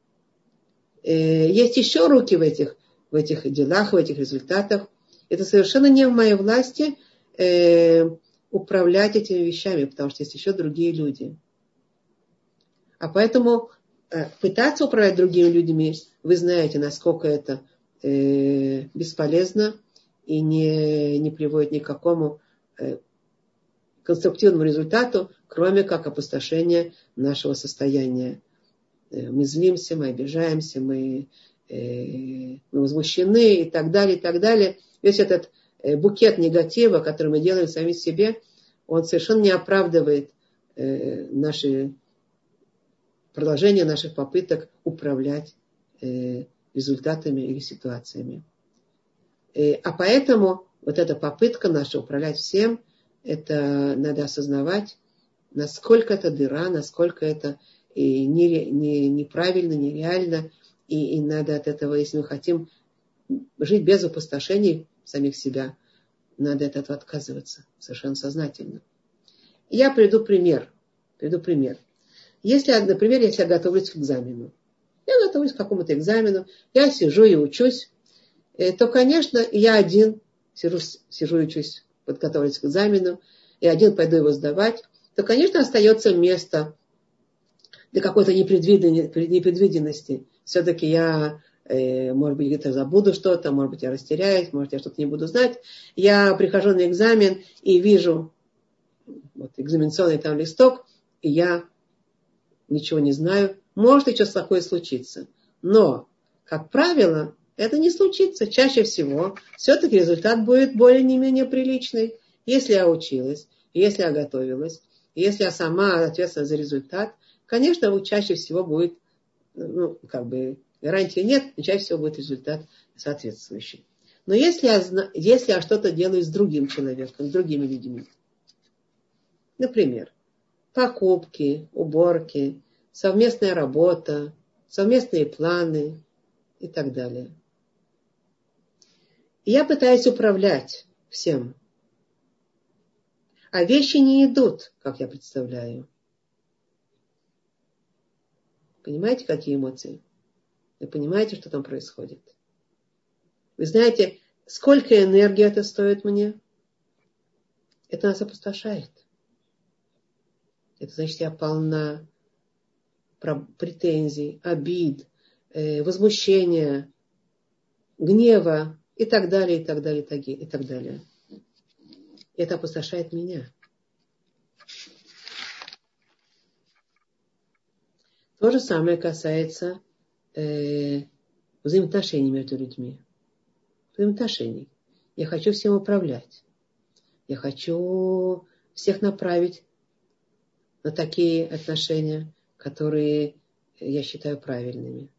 Есть еще руки в этих, в этих делах, в этих результатах. Это совершенно не в моей власти э, управлять этими вещами, потому что есть еще другие люди. А поэтому э, пытаться управлять другими людьми, вы знаете, насколько это э, бесполезно и не, не приводит ни к какому э, конструктивному результату, кроме как опустошения нашего состояния. Э, мы злимся, мы обижаемся, мы, э, мы возмущены и так далее, и так далее. Весь этот э, букет негатива, который мы делаем сами себе, он совершенно не оправдывает э, наши продолжение наших попыток управлять э, результатами или ситуациями. Э, а поэтому вот эта попытка наша управлять всем, это надо осознавать, насколько это дыра, насколько это и не, не, неправильно, нереально, и, и надо от этого, если мы хотим жить без опустошений самих себя, надо от этого отказываться совершенно сознательно. Я приведу пример. Приведу пример. Если, например, если я готовлюсь к экзамену, я готовлюсь к какому-то экзамену, я сижу и учусь, то, конечно, я один сижу, сижу и учусь, подготовлюсь к экзамену, и один пойду его сдавать, то, конечно, остается место для какой-то непредвиденности. Все-таки я, может быть, где-то забуду что-то, может быть, я растеряюсь, может, я что-то не буду знать. Я прихожу на экзамен и вижу вот, экзаменационный там листок, и я ничего не знаю. Может и что-то такое случиться. Но, как правило, это не случится. Чаще всего все-таки результат будет более не менее приличный. Если я училась, если я готовилась, если я сама ответственна за результат, конечно, чаще всего будет, ну, как бы, гарантии нет, но чаще всего будет результат соответствующий. Но если я, если я что-то делаю с другим человеком, с другими людьми, например, покупки, уборки, совместная работа, совместные планы и так далее. И я пытаюсь управлять всем. А вещи не идут, как я представляю. Понимаете, какие эмоции? Вы понимаете, что там происходит? Вы знаете, сколько энергии это стоит мне? Это нас опустошает. Это значит, я полна претензий, обид, э, возмущения, гнева и так далее, и так далее, и так далее. Это опустошает меня. То же самое касается э, взаимоотношений между людьми. Взаимоотношений. Я хочу всем управлять. Я хочу всех направить на такие отношения, которые я считаю правильными.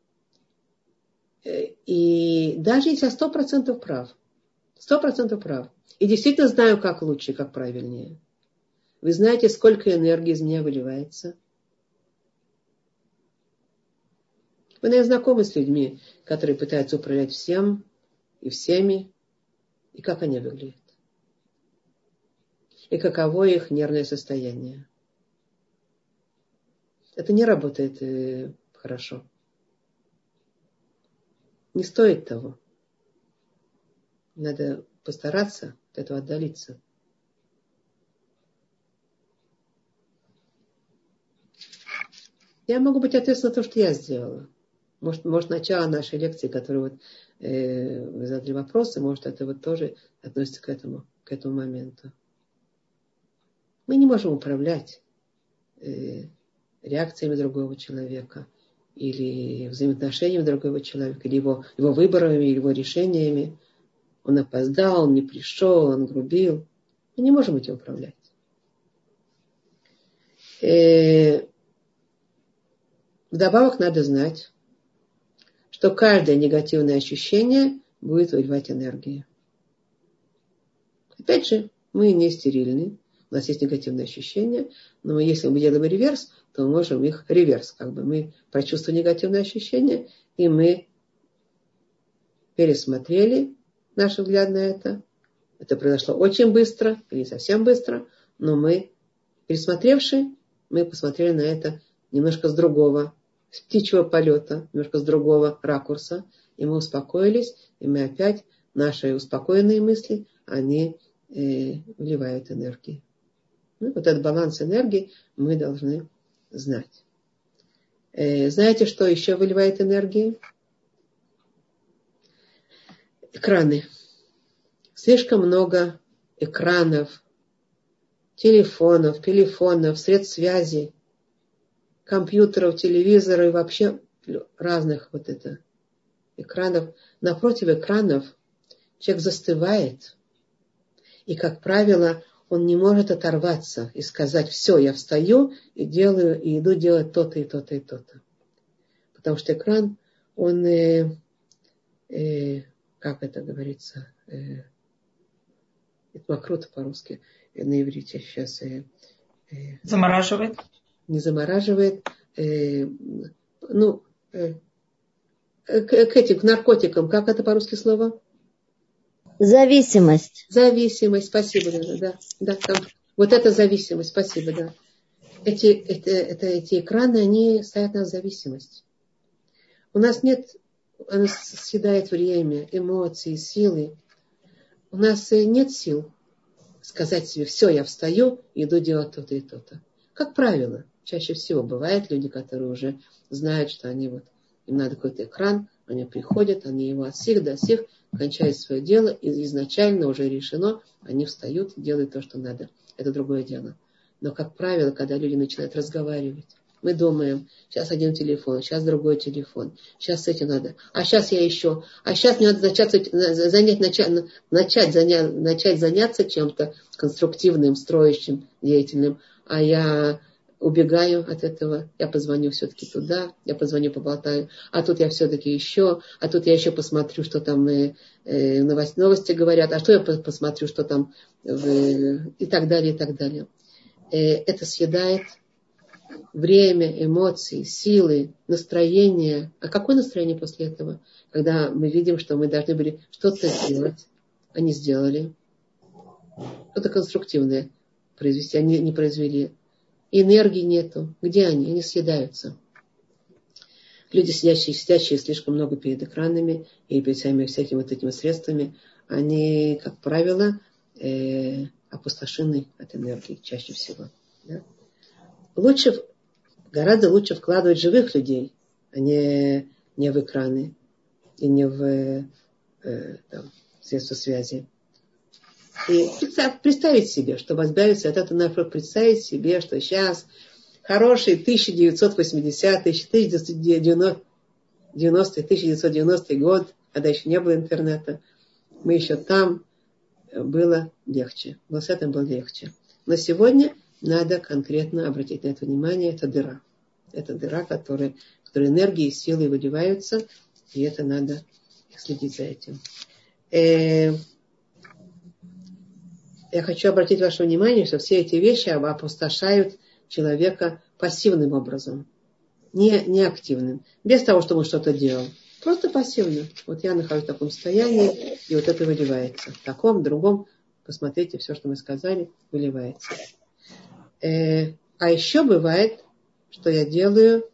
И даже если я сто процентов прав, сто процентов прав, и действительно знаю, как лучше, как правильнее, вы знаете, сколько энергии из меня выливается? Вы, наверное, знакомы с людьми, которые пытаются управлять всем и всеми, и как они выглядят. И каково их нервное состояние. Это не работает э, хорошо. Не стоит того. Надо постараться от этого отдалиться. Я могу быть ответственна за то, что я сделала. Может, может начало нашей лекции, которую вот, э, вы задали вопросы, может, это вот тоже относится к этому, к этому моменту. Мы не можем управлять э, реакциями другого человека, или взаимоотношениями другого человека, или его, его выборами, или его решениями. Он опоздал, он не пришел, он грубил. Мы не можем этим управлять. Э, вдобавок надо знать, что каждое негативное ощущение будет выливать энергию. Опять же, мы не стерильны. У нас есть негативные ощущения, но если мы делаем реверс, то мы можем их реверс. Как бы мы прочувствовали негативные ощущения, и мы пересмотрели наш взгляд на это. Это произошло очень быстро, или совсем быстро, но мы, пересмотревши, мы посмотрели на это немножко с другого, с птичьего полета, немножко с другого ракурса, и мы успокоились, и мы опять, наши успокоенные мысли, они э, вливают энергию. Ну, вот этот баланс энергии мы должны знать. Э, знаете, что еще выливает энергию? Экраны. Слишком много экранов, телефонов, телефонов, средств связи, компьютеров, телевизоров и вообще разных вот это экранов. Напротив экранов человек застывает. И, как правило, он не может оторваться и сказать: все, я встаю и делаю, и иду делать то-то и то-то и то-то. Потому что экран, он, э, э, как это говорится, э, это круто по-русски, э, на иврите сейчас. Э, э, замораживает? Не замораживает. Э, ну, э, к, к этим, к наркотикам, как это по-русски слово? Зависимость. Зависимость, спасибо, да, да, да там, вот это зависимость, спасибо, да. Эти, это, это, эти экраны, они ставят нас в зависимость. У нас нет, у нас съедает время, эмоции, силы. У нас нет сил сказать себе: все, я встаю, иду делать то-то и то-то. Как правило, чаще всего бывают люди, которые уже знают, что они вот, им надо какой-то экран, они приходят, они его от сих до сих, кончают свое дело, и изначально уже решено, они встают, делают то, что надо. Это другое дело. Но, как правило, когда люди начинают разговаривать, мы думаем: сейчас один телефон, сейчас другой телефон, сейчас с этим надо, а сейчас я еще, а сейчас мне надо начать, занять, начать, начать, заня, начать заняться чем-то конструктивным, строящим, деятельным, а я убегаю от этого, я позвоню все-таки туда, я позвоню, поболтаю, а тут я все-таки еще, а тут я еще посмотрю, что там э, э, новости, новости говорят, а что я посмотрю, что там э, и так далее, и так далее. Э, это съедает время, эмоции, силы, настроение. А какое настроение после этого? Когда мы видим, что мы должны были что-то сделать, а не сделали. Что-то конструктивное произвести, а не, не произвели. Энергии нету. Где они? Они съедаются. Люди, сидящие, сидящие слишком много перед экранами и перед всеми всякими вот этими средствами, они, как правило, э, опустошены от энергии чаще всего. Да? Лучше, гораздо лучше вкладывать живых людей, а не, не в экраны и не в э, там, средства связи. И представить себе, чтобы избавиться от этого, наоборот, представить себе, что сейчас хороший тысяча девятьсот восьмидесятый, тысяча девятьсот девяностый, тысяча девятьсот девяностый год, когда еще не было интернета, мы еще там, было легче. Вот с этим было легче. Но сегодня надо конкретно обратить на это внимание. Это дыра. Это дыра, которая, которой энергии и силы выливаются, и это надо следить за этим. Э, Я хочу обратить ваше внимание, что все эти вещи опустошают человека пассивным образом, не, не активным, без того, чтобы он что-то делал. Просто пассивно. Вот я нахожусь в таком состоянии, и вот это выливается. В таком, другом, посмотрите, все, что мы сказали, выливается. Э, а еще бывает, что я делаю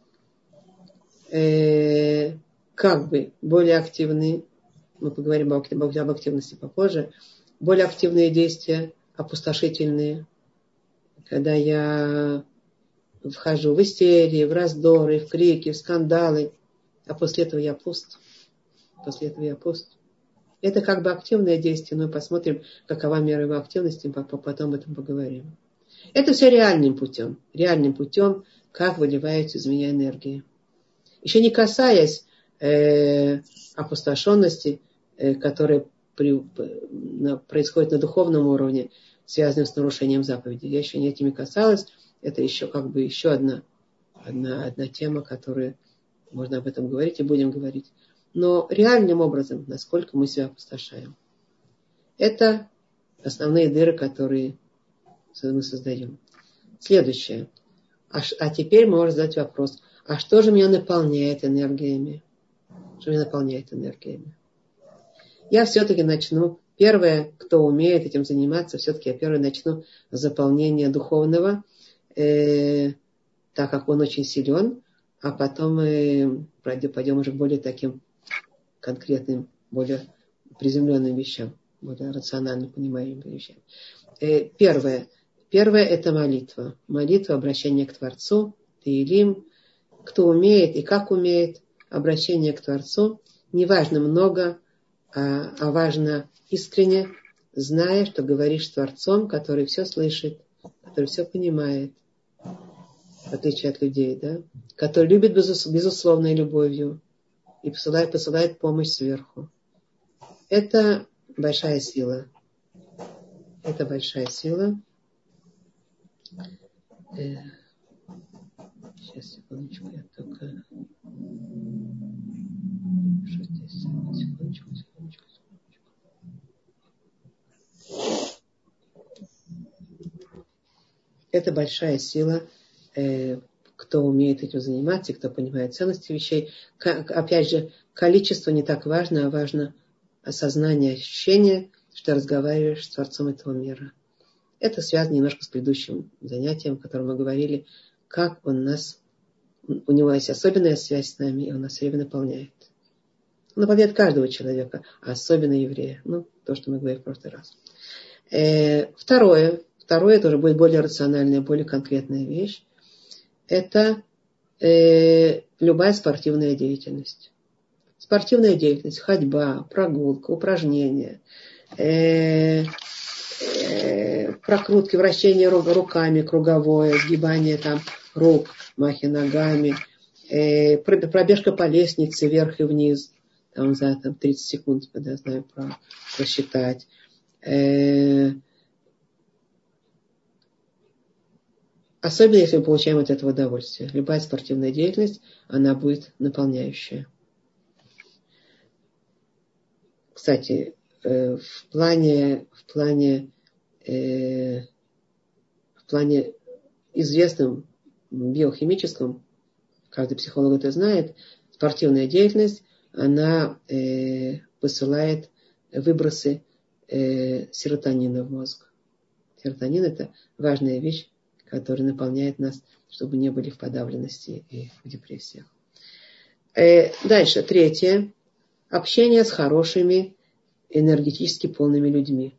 э, как бы более активные, мы поговорим об, об активности попозже, более активные действия, опустошительные, когда я вхожу в истерии, в раздоры, в крики, в скандалы, а после этого я пуст. После этого я пуст. Это как бы активное действие, но посмотрим, какова мера его активности, потом об этом поговорим. Это все реальным путем. Реальным путем, как выливается из меня энергия. Еще не касаясь э, опустошенности, э, которая при, на, происходит на духовном уровне, связанном с нарушением заповедей. Я еще не этими касалась. Это еще как бы еще одна, одна, одна тема, которую можно об этом говорить и будем говорить. Но реальным образом, насколько мы себя опустошаем. Это основные дыры, которые мы создаем. Следующее. А, а теперь можно задать вопрос. А что же меня наполняет энергиями? Что меня наполняет энергиями? Я все-таки начну. Первое, кто умеет этим заниматься, все-таки я первое начну с заполнения духовного, э, так как он очень силен, а потом мы пойдем уже к более таким конкретным, более приземленным вещам, более рационально понимаемым вещам. Э, первое. Первое – это молитва. Молитва, обращение к Творцу, Теилим. Кто умеет и как умеет, обращение к Творцу. Неважно, много а, а важно искренне, зная, что говоришь с Творцом, который все слышит, который все понимает, в отличие от людей, да, который любит безус, безусловной любовью и посылает, посылает помощь сверху. Это большая сила. Это большая сила. Э, сейчас, секундочку, я только... Что здесь? Секундочку, секундочку, секундочку. Это большая сила. Э, кто умеет этим заниматься, кто понимает ценности вещей. К, опять же, количество не так важно, а важно осознание, ощущение, что разговариваешь с Творцом этого мира. Это связано немножко с предыдущим занятием, о котором мы говорили, как он нас, у него есть особенная связь с нами, и он нас все время наполняет. Он наполняет каждого человека, а особенно еврея. Ну, то, что мы говорили в прошлый раз. Э, второе, второе тоже будет более рациональная, более конкретная вещь. Это э, любая спортивная деятельность. Спортивная деятельность, ходьба, прогулка, упражнения, э, э, прокрутки, вращение руками, круговое, сгибание там, рук, махи ногами, э, пробежка по лестнице вверх и вниз, там, за там, тридцать секунд, я знаю, про, просчитать. Э, особенно, если мы получаем от этого удовольствие. Любая спортивная деятельность, она будет наполняющая. Кстати, э, в плане, в плане, э, в плане известном биохимическом, каждый психолог это знает, спортивная деятельность, она э, посылает выбросы э, серотонина в мозг. Серотонин – это важная вещь, которая наполняет нас, чтобы не были в подавленности и в депрессиях. Э, дальше, третье. Общение с хорошими, энергетически полными людьми.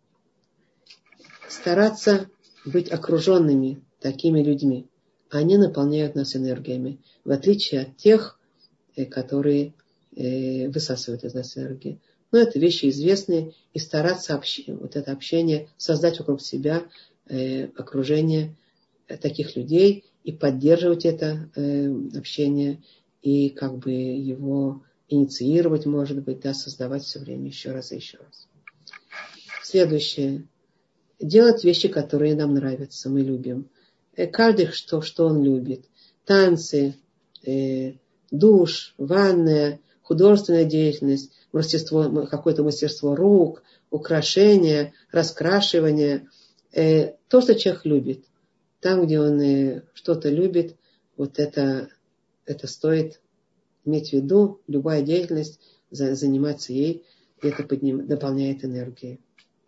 Стараться быть окруженными такими людьми. Они наполняют нас энергиями, в отличие от тех, которые высасывают из нас энергию. Но это вещи известные, и стараться общ... вот это общение создать вокруг себя э, окружение таких людей и поддерживать это э, общение и как бы его инициировать, может быть, да, создавать все время еще раз и еще раз. Следующее. Делать вещи, которые нам нравятся, мы любим. Каждый, что, что он любит. Танцы, э, душ, ванная, художественная деятельность, мастерство, какое-то мастерство рук, украшения, раскрашивание. Э, то, что человек любит. Там, где он э, что-то любит, вот это, это стоит иметь в виду, любая деятельность, заниматься ей, и это подним, дополняет энергией.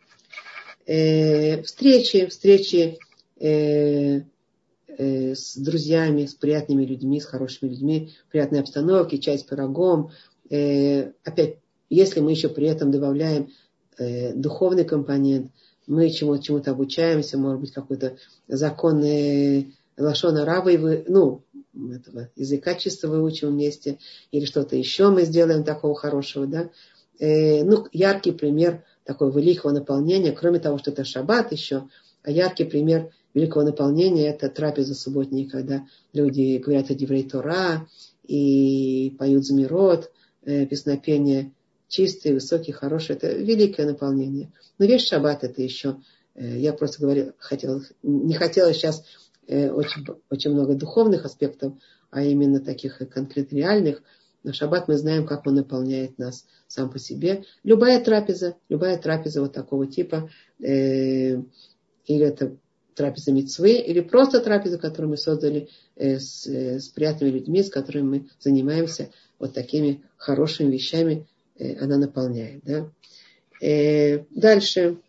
Э, встречи, встречи э, э, с друзьями, с приятными людьми, с хорошими людьми, в приятной обстановке, чай с пирогом. Э, опять, если мы еще при этом добавляем э, духовный компонент, мы чему-то, чему-то обучаемся, может быть, какой-то законный лашон арабы, ну, этого языка чисто выучим вместе, или что-то еще мы сделаем такого хорошего, да. Э, ну, яркий пример такого великого наполнения, кроме того, что это шаббат еще, а яркий пример великого наполнения – это трапеза субботняя, когда люди говорят о Деврей Тора и поют замирот, э, песнопения чистые, высокие, хорошие. Это великое наполнение. Но весь шаббат это еще, э, я просто говорю, хотела, не хотела сейчас э, очень, очень много духовных аспектов, а именно таких конкретно реальных. Но шаббат мы знаем, как он наполняет нас сам по себе. Любая трапеза, любая трапеза вот такого типа, э, или это трапеза мицвы, или просто трапеза, которую мы создали э, с, э, с приятными людьми, с которыми мы занимаемся вот такими хорошими вещами, э, она наполняет. Да? Э, дальше.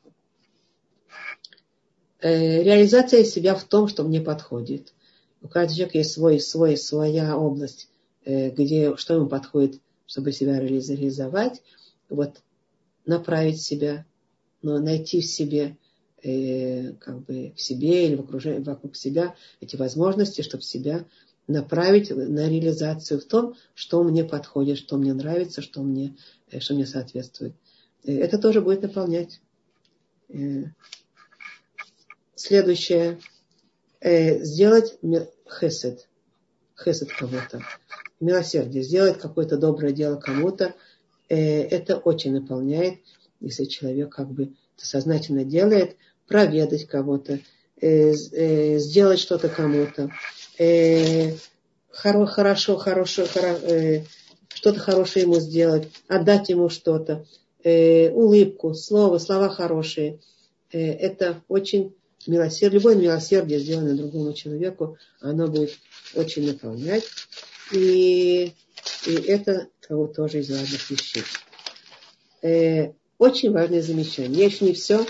Э, реализация себя в том, что мне подходит. У каждого человека есть свой, свой, своя область, где, что ему подходит, чтобы себя реализовать, вот, направить себя, но найти в себе, э, как бы в себе или в окружении, вокруг себя эти возможности, чтобы себя направить на реализацию в том, что мне подходит, что мне нравится, что мне что мне соответствует. Это тоже будет наполнять. Следующее. Сделать хесед. Хесед кого-то. Милосердие. Сделать какое-то доброе дело кому-то. Это очень наполняет, если человек как бы сознательно делает, проведать кого-то, сделать что-то кому-то. Хорошо, хорошо, что-то хорошее ему сделать, отдать ему что-то. Улыбку, слово, слова хорошие. Это очень милосердие. Любое милосердие, сделанное другому человеку, оно будет очень наполнять. И, и это вот тоже из важных вещей. Э, очень важное замечание. Я еще не все.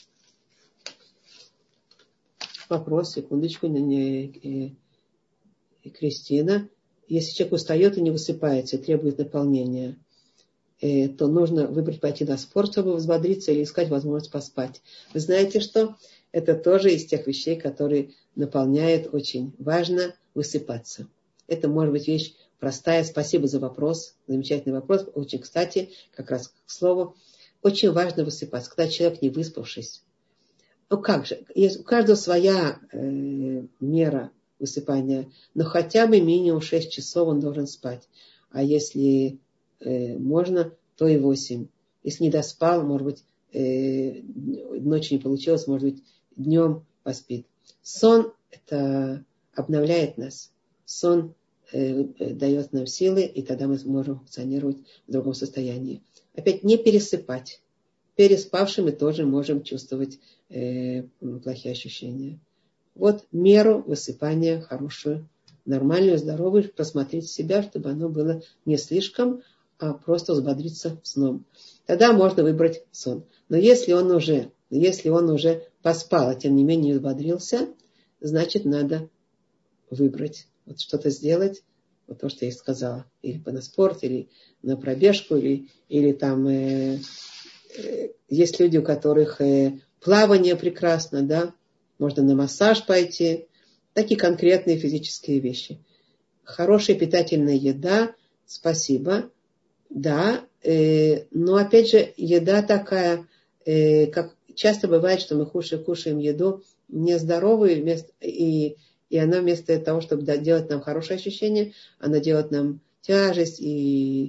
Вопрос, секундочку, не, не, э, Кристина. Если человек устает и не высыпается, и требует наполнения, э, то нужно выбрать пойти на спорт, чтобы взбодриться, или искать возможность поспать. Вы знаете, что это тоже из тех вещей, которые наполняют. Очень важно высыпаться. Это может быть вещь простая. Спасибо за вопрос. Замечательный вопрос. Очень кстати, как раз к слову. Очень важно высыпаться. Когда человек не выспавшись. Ну как же? Есть у каждого своя э, мера высыпания. Но хотя бы минимум шесть часов он должен спать. А если э, можно, то и восемь. Если не доспал, может быть, э, ночью не получилось, может быть, днем поспит. Сон это обновляет нас. Сон э, дает нам силы, и тогда мы сможем функционировать в другом состоянии. Опять не пересыпать. Переспавшим мы тоже можем чувствовать э, плохие ощущения. Вот меру высыпания хорошую, нормальную, здоровую, просмотреть себя, чтобы оно было не слишком, а просто взбодриться сном. Тогда можно выбрать сон. Но если он уже, если он уже поспал, а тем не менее не взбодрился, значит надо выбрать, вот что-то сделать, вот то, что я и сказала, или на спорт, или на пробежку, или, или там э, э, есть люди, у которых э, плавание прекрасно, да, можно на массаж пойти, такие конкретные физические вещи. Хорошая питательная еда, спасибо, да, э, но опять же еда такая, э, как часто бывает, что мы кушаем, кушаем еду нездоровую, вместо, и И она вместо того, чтобы делать нам хорошее ощущение, она делает нам тяжесть, и,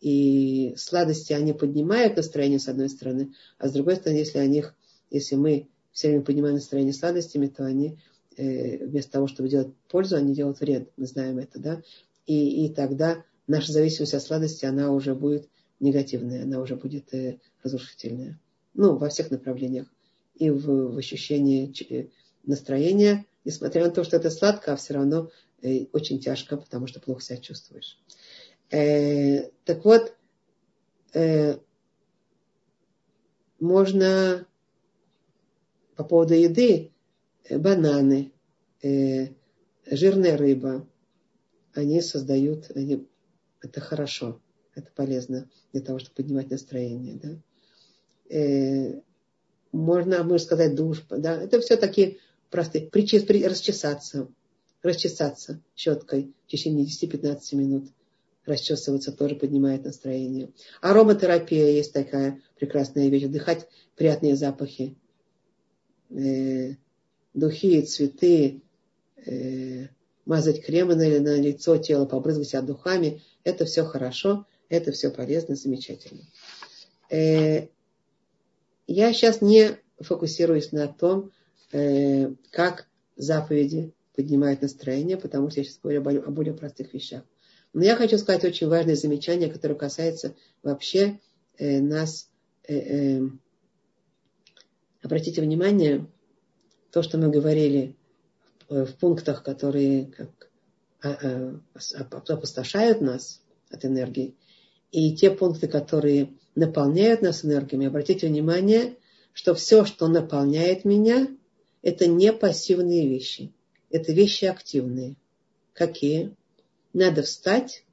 и сладости, они поднимают настроение с одной стороны, а с другой стороны, если, они, если мы все время поднимаем настроение сладостями, то они э, вместо того, чтобы делать пользу, они делают вред. Мы знаем это, да? И, и тогда наша зависимость от сладости, она уже будет негативная, она уже будет э, разрушительная. Ну, во всех направлениях. И в, в ощущении настроения, несмотря на то, что это сладко, а все равно э, очень тяжко, потому что плохо себя чувствуешь. Э, так вот, э, можно по поводу еды, э, бананы, э, жирная рыба, они создают, они, это хорошо, это полезно для того, чтобы поднимать настроение. Да? Э, можно, можно сказать, душ, да? Это все такие простые. Причес, при, расчесаться, расчесаться щеткой в течение десять-пятнадцать минут. Расчесываться тоже поднимает настроение. Ароматерапия есть такая прекрасная вещь. Вдыхать приятные запахи. Э, духи, цветы, э, мазать кремы на, на лицо, тело, побрызгать себя духами. Это все хорошо, это все полезно, замечательно. Э, я сейчас не фокусируюсь на том, э, как заповеди поднимают настроение, потому что я сейчас говорю о более простых вещах. Но я хочу сказать очень важное замечание, которое касается вообще э, нас. Э, э, обратите внимание, то, что мы говорили в, в пунктах, которые как, а, а, опустошают нас от энергии, и те пункты, которые наполняют нас энергиями. Обратите внимание, что все, что наполняет меня, это не пассивные вещи. Это вещи активные. Какие? Надо встать,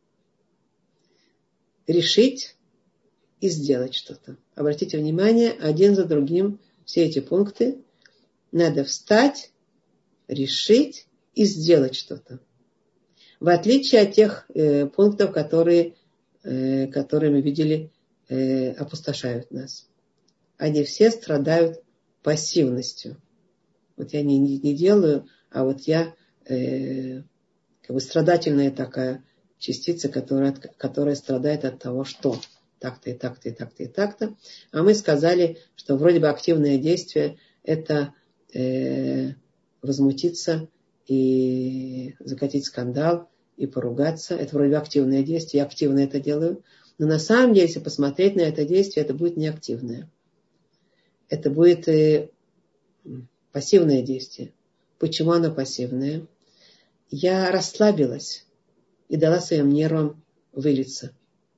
решить и сделать что-то. Обратите внимание, один за другим все эти пункты. Надо встать, решить и сделать что-то. В отличие от тех э, пунктов, которые, э, которые мы видели э, опустошают нас. Они все страдают пассивностью. Вот я не, не, не делаю, а вот я э, как бы страдательная такая частица, которая, которая страдает от того, что так-то и так-то и так-то и так-то. А мы сказали, что вроде бы активное действие – это э, возмутиться и закатить скандал, и поругаться. Это вроде бы активное действие, я активно это делаю. Но на самом деле, если посмотреть на это действие, это будет неактивное. Это будет э, пассивное действие. Почему оно пассивное? Я расслабилась и дала своим нервам вылиться.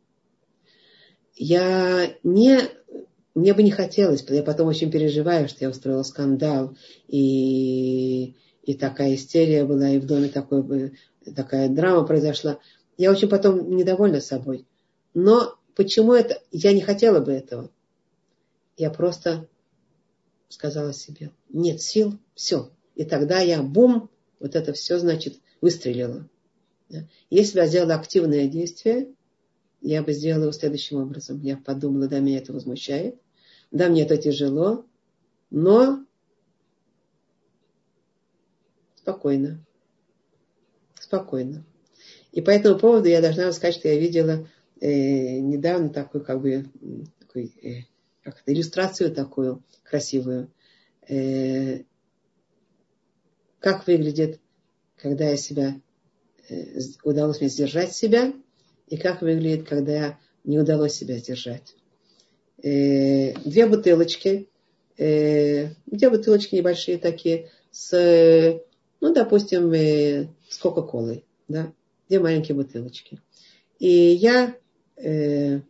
Я не... Мне бы не хотелось, я потом очень переживаю, что я устроила скандал, и, и такая истерия была, и в доме такой, такая драма произошла. Я очень потом недовольна собой. Но почему это? Я не хотела бы этого. Я просто сказала себе, нет сил, все. И тогда я, бум, вот это все, значит, выстрелила. Если бы я сделала активное действие, я бы сделала его следующим образом. Я подумала, да, меня это возмущает, да, мне это тяжело, но спокойно. Спокойно. И по этому поводу я должна сказать, что я видела э, недавно такую, как бы, такую, э, как это, иллюстрацию такую красивую. Э, как выглядит, когда я себя, э, удалось мне сдержать себя, и как выглядит, когда не удалось себя сдержать. Э, две бутылочки, э, две бутылочки небольшие такие, с, ну, допустим, э, с Кока-Колой, да, две маленькие бутылочки. И я, э,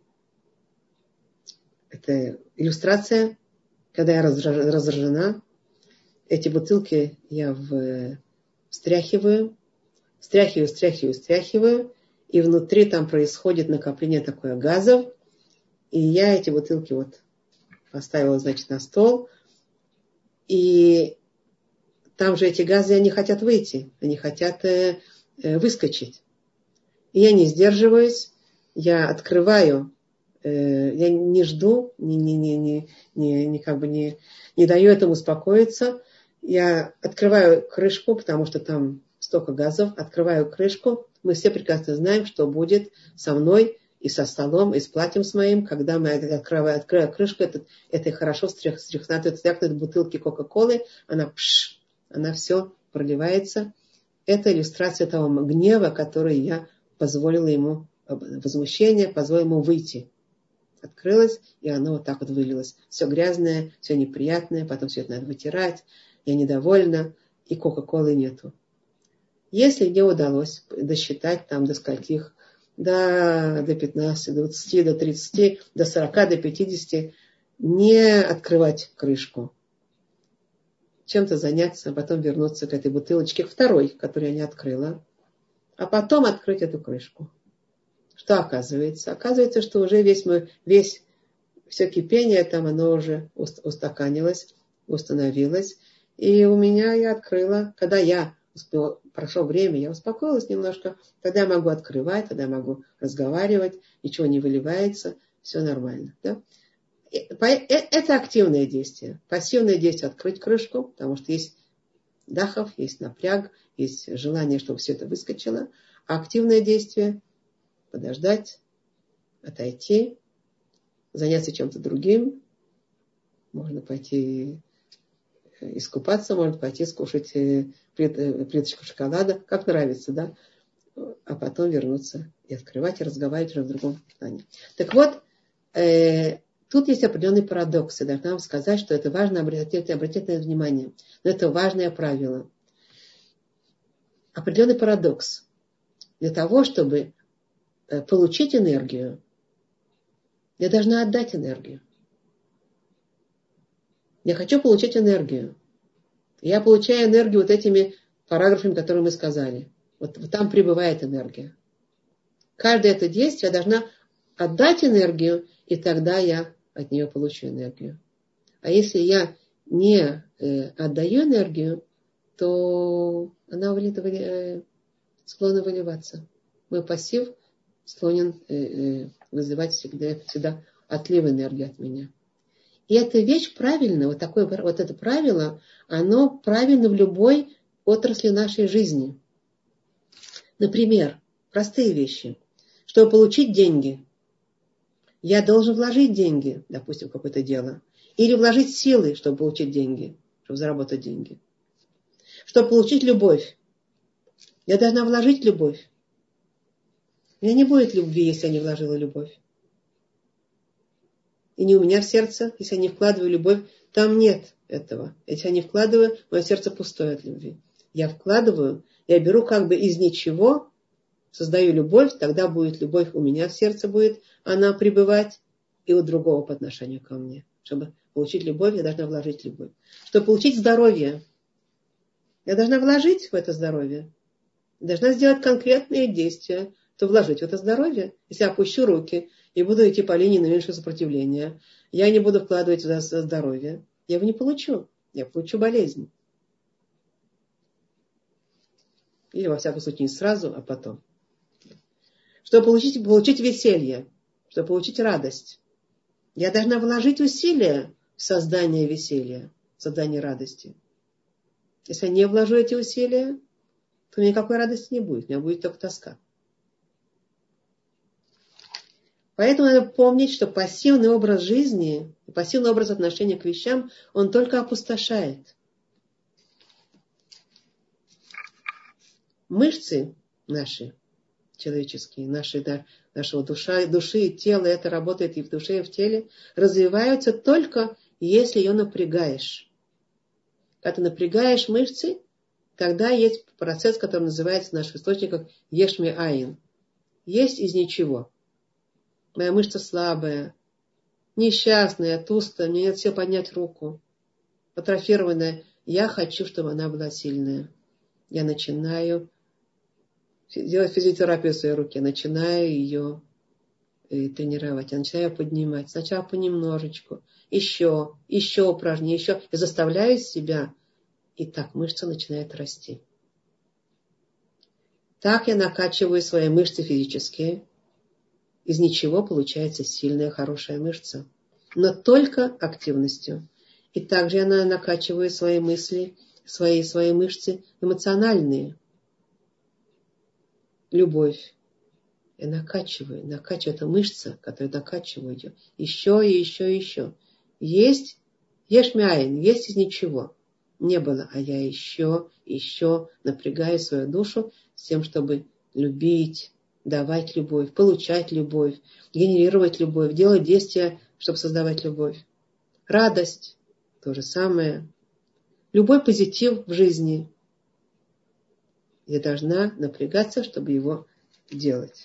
это иллюстрация, когда я раздражена, эти бутылки я в, встряхиваю, встряхиваю, встряхиваю, встряхиваю, и внутри там происходит накопление такое газов, и я эти бутылки вот поставила, значит, на стол, и там же эти газы, они хотят выйти, они хотят э, э, выскочить. И я не сдерживаюсь, я открываю, э, я не жду, не, не, не, не, не, не, как бы не, не даю этому успокоиться. Я открываю крышку, потому что там столько газов, открываю крышку. Мы все прекрасно знаем, что будет со мной и со столом, и с платьем с моим, когда мы открываем, открываю крышку, это, это хорошо стряхнут, стряхнут бутылки Кока-Колы, она пш, она все проливается. Это иллюстрация того гнева, который я позволила ему, возмущение, позволила ему выйти. Открылось, и оно вот так вот вылилось. Все грязное, все неприятное, потом все это надо вытирать. Я недовольна, и Кока-Колы нету. Если не удалось досчитать там до скольких, до, до пятнадцати, до двадцати, до тридцати, до сорока, до пятидесяти, не открывать крышку. Чем-то заняться, а потом вернуться к этой бутылочке, к второй, которую я не открыла, а потом открыть эту крышку. Что оказывается? Оказывается, что уже весь мой, весь, все кипение там, оно уже устаканилось, установилось. И у меня я открыла, когда я успела, прошло время, я успокоилась немножко, тогда я могу открывать, тогда я могу разговаривать, ничего не выливается, все нормально. Да? Это активное действие. Пассивное действие — открыть крышку, потому что есть дахов, есть напряг, есть желание, чтобы все это выскочило. А активное действие — подождать, отойти, заняться чем-то другим. Можно пойти искупаться, можно пойти скушать плиточку шоколада, как нравится, да? А потом вернуться и открывать, и разговаривать уже в другом плане. Так вот, э, тут есть определенный парадокс. Я должна вам сказать, что это важно обратить, обратить на это внимание. Но это важное правило. Определенный парадокс. Для того, чтобы получить энергию, я должна отдать энергию. Я хочу получить энергию. Я получаю энергию вот этими параграфами, которые мы сказали. Вот, вот там пребывает энергия. Каждое это действие я должна отдать энергию, и тогда я от нее получу энергию. А если я не э, отдаю энергию, то она выли, выли, склонна выливаться. Мой пассив склонен э, э, вызывать всегда, всегда отлив энергии от меня. И эта вещь правильная, вот, такое, вот это правило, оно правильно в любой отрасли нашей жизни. Например, простые вещи. Чтобы получить деньги, я должен вложить деньги, допустим, в какое-то дело. Или вложить силы, чтобы получить деньги, чтобы заработать деньги. Чтобы получить любовь, я должна вложить любовь. У меня не будет любви, если я не вложила любовь. И не у меня в сердце, если я не вкладываю любовь, там нет этого. Если я не вкладываю, мое сердце пустое от любви. Я вкладываю, я беру как бы из ничего, создаю любовь, тогда будет любовь у меня в сердце будет, она пребывать, и у другого по отношению ко мне. Чтобы получить любовь, я должна вложить любовь. Чтобы получить здоровье, я должна вложить в это здоровье. Я должна сделать конкретные действия, чтобы вложить в это здоровье. Если я опущу руки и буду идти по линии наименьшего сопротивления, я не буду вкладывать в здоровье, я его не получу. Я получу болезнь. Или, во всяком случае, не сразу, а потом. Чтобы получить, получить веселье, чтобы получить радость, я должна вложить усилия в создание веселья, в создание радости. Если я не вложу эти усилия, то у меня никакой радости не будет, у меня будет только тоска. Поэтому надо помнить, что пассивный образ жизни, пассивный образ отношения к вещам, он только опустошает. Мышцы наши, человеческие, наши, да, нашего душа, души и тела, это работает и в душе, и в теле, развиваются только если ее напрягаешь. Когда ты напрягаешь мышцы, тогда есть процесс, который называется в наших источниках ешми айн. Есть из ничего. Моя мышца слабая, несчастная, толстая, мне нет сил поднять руку, атрофированная. Я хочу, чтобы она была сильная. Я начинаю делать физиотерапию в своей руке, начинаю ее э, тренировать, я начинаю ее поднимать. Сначала понемножечку, еще, еще упражнения, еще. Я заставляю себя, и так мышца начинает расти. Так я накачиваю свои мышцы физические. Из ничего получается сильная, хорошая мышца. Но только активностью. И также я накачиваю свои мысли, свои, свои мышцы эмоциональные. Любовь. Я накачиваю, накачиваю. Это мышца, которую накачиваю ее. Еще и еще и еще. Есть ешмяин, есть из ничего. Не было, а я еще, еще напрягаю свою душу с тем, чтобы любить, давать любовь, получать любовь, генерировать любовь, делать действия, чтобы создавать любовь. Радость, то же самое. Любой позитив в жизни. Я должна напрягаться, чтобы его делать.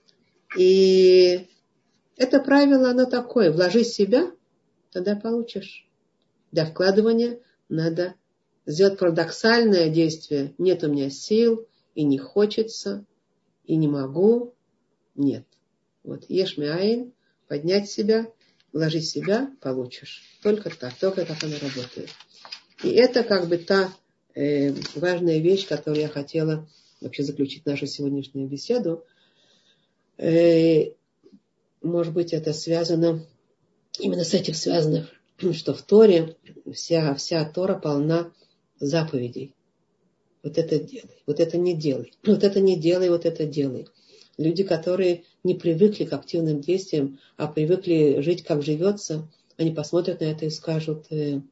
И это правило, оно такое. Вложи себя, тогда получишь. Для вкладывания надо сделать парадоксальное действие. Нет у меня сил, и не хочется, и не могу. Нет. Вот ешми айн, поднять себя, вложить себя, получишь. Только так, только так оно работает. И это как бы та э, важная вещь, которую я хотела вообще заключить нашу сегодняшнюю беседу. Э, может быть, это связано, именно с этим связано, что в Торе вся, вся Тора полна заповедей. Вот это делай, вот это не делай, вот это не делай, вот это делай. Люди, которые не привыкли к активным действиям, а привыкли жить, как живется, они посмотрят на это и скажут, э,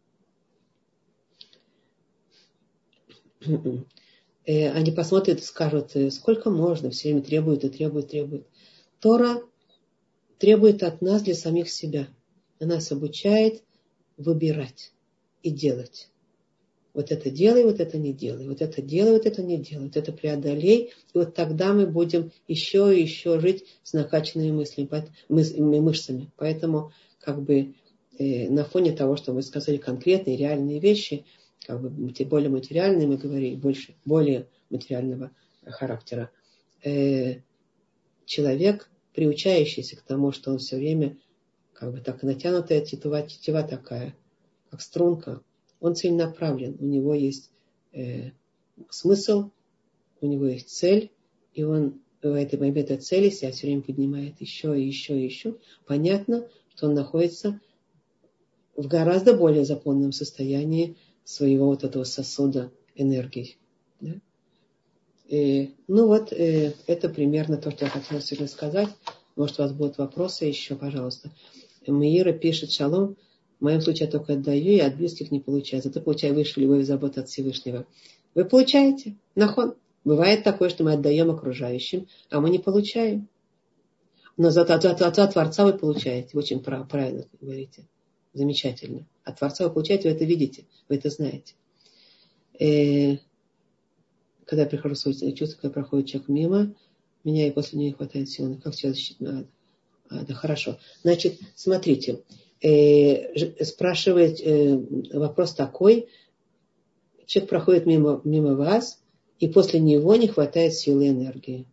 э, они посмотрят и скажут, э, сколько можно, все время требуют и требуют, требуют. Тора требует от нас для самих себя. Она нас обучает выбирать и делать. Вот это делай, вот это не делай. Вот это делай, вот это не делай. Вот это преодолей. И вот тогда мы будем еще и еще жить с накачанными мыслями, мышцами. Поэтому как бы э, на фоне того, что мы сказали конкретные, реальные вещи, как бы более материальные, мы говорили, больше, более материального характера. Э, человек, приучающийся к тому, что он все время как бы так натянутая тетива, тетива такая, как струнка, он целенаправлен, у него есть э, смысл, у него есть цель, и он в этой моменте цели себя все время поднимает еще и еще и еще. Понятно, что он находится в гораздо более заполненном состоянии своего вот этого сосуда энергии. Да? И, ну вот, э, это примерно то, что я хотела сегодня сказать. Может, у вас будут вопросы еще, пожалуйста. Меира пишет: шалом. В моем случае я только отдаю, и от близких не получаю. Зато получаю высшую любовь и заботу от Всевышнего. Вы получаете? Нахон. Бывает такое, что мы отдаем окружающим, а мы не получаем. Но зато от, от, от, от Творца вы получаете. Вы очень прав, правильно говорите. Замечательно. От Творца вы получаете, вы это видите, вы это знаете. И когда я прихожу в свое чувство, когда проходит человек мимо, меня и после нее не хватает сил. Как себя защитить надо? А, да, хорошо. Значит, смотрите. Э, спрашивает э, вопрос такой. Человек проходит мимо, мимо вас, и после него не хватает силы и энергии.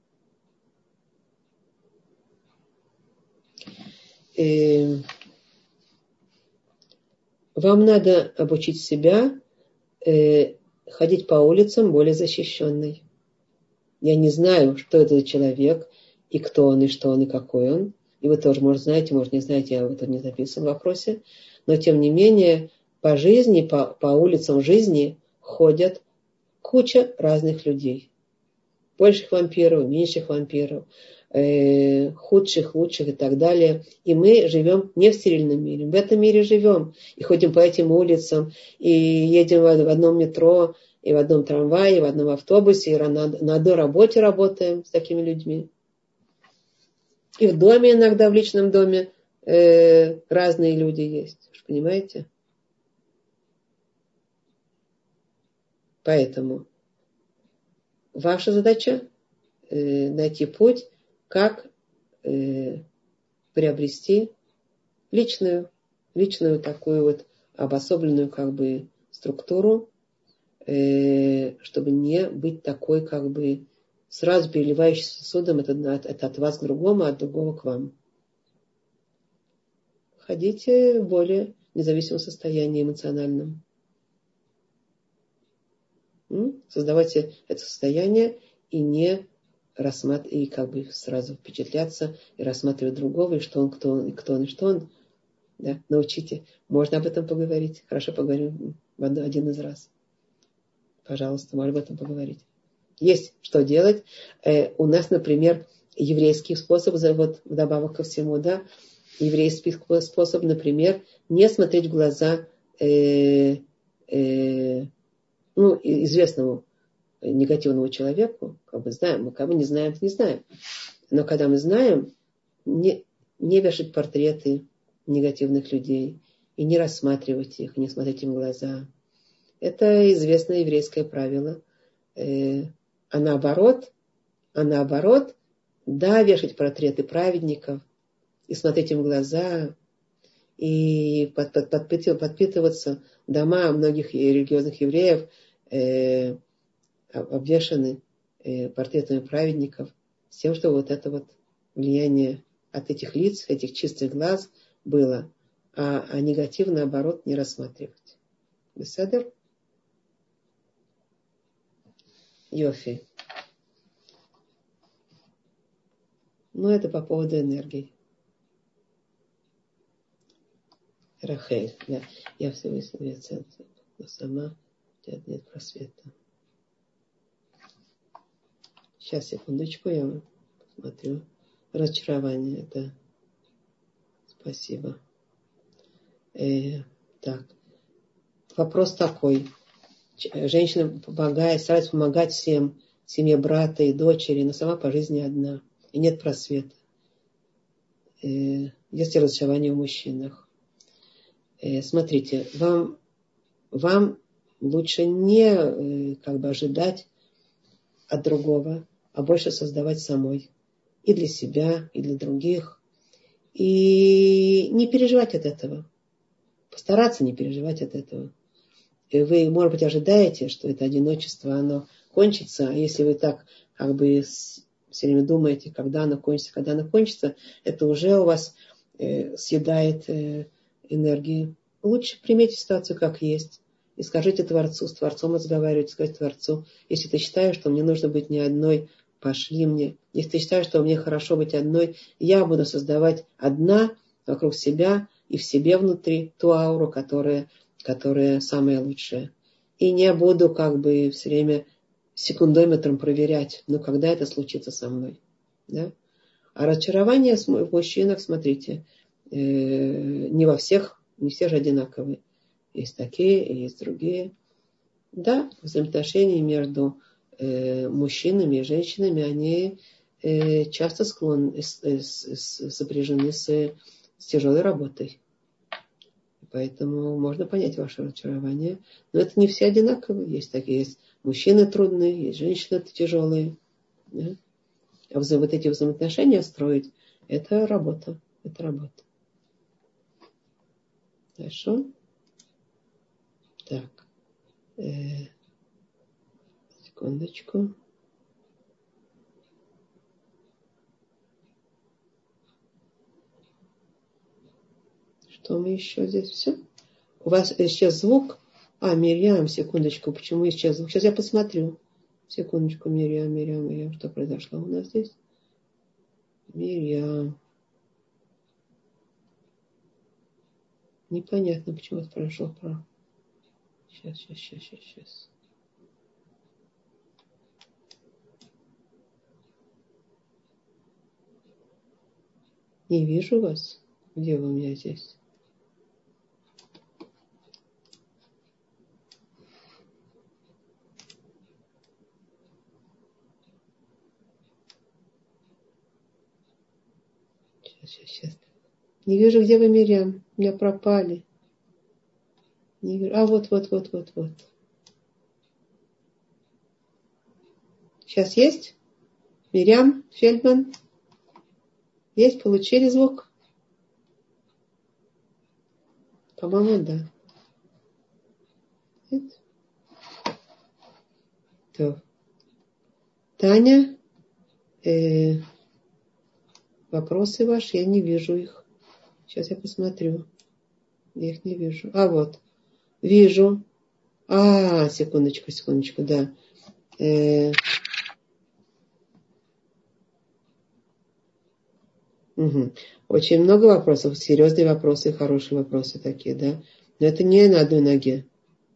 Э, вам надо обучить себя э, ходить по улицам более защищенной. Я не знаю, что это за человек, и кто он, и что он, и какой он. И вы тоже, может, знаете, может, не знаете, я об этом не написан в вопросе. Но, тем не менее, по жизни, по, по улицам жизни ходят куча разных людей. Больших вампиров, меньших вампиров, э, худших, лучших и так далее. И мы живем не в стерильном мире. В этом мире живем. И ходим по этим улицам, и едем в одном метро, и в одном трамвае, и в одном автобусе, и на, на одной работе работаем с такими людьми. И в доме иногда, в личном доме, э, разные люди есть. Понимаете? Поэтому ваша задача э, найти путь, как э, приобрести личную, личную такую вот обособленную как бы структуру, э, чтобы не быть такой как бы сразу переливающимся сосудом. Это, это от вас к другому, а от другого к вам. Ходите в более независимом состоянии эмоциональном. Создавайте это состояние и не рассматривать, и как бы сразу впечатляться и рассматривать другого, и что он, кто он, и кто он, и что он. Да? Научите. Можно об этом поговорить. Хорошо, поговорим в один из раз. Пожалуйста, можно об этом поговорить. Есть что делать. Э, у нас, например, еврейский способ, вот вдобавок ко всему, да, еврейский способ, например, не смотреть в глаза э, э, ну, известному негативному человеку, как бы знаем, мы как бы не знаем, не знаем. Но когда мы знаем, не, не вешать портреты негативных людей и не рассматривать их, не смотреть им в глаза. Это известное еврейское правило. А наоборот, а наоборот, да, вешать портреты праведников и смотреть им в глаза, и под, под, подпитываться, подпитываться. Дома многих религиозных евреев э, обвешаны э, портретами праведников с тем, чтобы вот это вот влияние от этих лиц, этих чистых глаз было, а, а негатив, наоборот, не рассматривать. Беседер? Йофи. Ну, это по поводу энергии. Рахель. Да. Я все выяснила, но сама нет просвета. Сейчас, секундочку, я вам посмотрю. Разочарование, это. Спасибо. Э, так. Вопрос такой. Женщина помогает, старается помогать всем, семье брата и дочери, но сама по жизни одна. И нет просвета. Э, есть разочарование в мужчинах. Э, смотрите, вам, вам лучше не э, как бы ожидать от другого, а больше создавать самой. И для себя, и для других. И не переживать от этого. Постараться не переживать от этого. И вы, может быть, ожидаете, что это одиночество, оно кончится. А если вы так как бы все время думаете, когда оно кончится, когда оно кончится, это уже у вас э, съедает э, энергию. Лучше примите ситуацию как есть. И скажите Творцу, с Творцом разговаривайте, скажите Творцу, если ты считаешь, что мне нужно быть не одной пошли мне. Если ты считаешь, что мне хорошо быть одной, я буду создавать одна вокруг себя и в себе внутри ту ауру, которая, которая самая лучшая. И не буду как бы все время секундометром проверять, ну когда это случится со мной. Да? А разочарование в мужчинах, смотрите, э, не во всех, не все же одинаковые. Есть такие, есть другие. Да, взаимоотношения между э, мужчинами и женщинами, они э, часто склонны, с, с, с, сопряжены с, с тяжелой работой. Поэтому можно понять ваше разочарование. Но это не все одинаковые. Есть такие, есть мужчины трудные, есть женщины тяжелые. Да? А вот эти взаимоотношения строить, это работа. Это работа. Хорошо? Так. Э, секундочку. Что мы еще здесь? Все? У вас исчез звук? А, Мирьям, секундочку. Почему исчез звук? Сейчас я посмотрю. Секундочку, Мирьям, Мирьям, Мирьям. Что произошло у нас здесь? Мирьям. Непонятно, почему это произошло. Сейчас, сейчас, сейчас, сейчас, сейчас. Не вижу вас. Где вы у меня здесь? Сейчас, сейчас, сейчас. Не вижу, где вы, Мирьям. У меня пропали. Не вижу. А, вот, вот, вот, вот, вот. Сейчас есть? Мирьям Фельдман? Есть? Получили звук? По-моему, да. Нет? То. Таня, э, вопросы ваши, я не вижу их. Сейчас я посмотрю. Я их не вижу. А, вот. Вижу. А, секундочку, секундочку, да. Э, угу. Очень много вопросов, серьезные вопросы, хорошие вопросы такие, да. Но это не на одной ноге.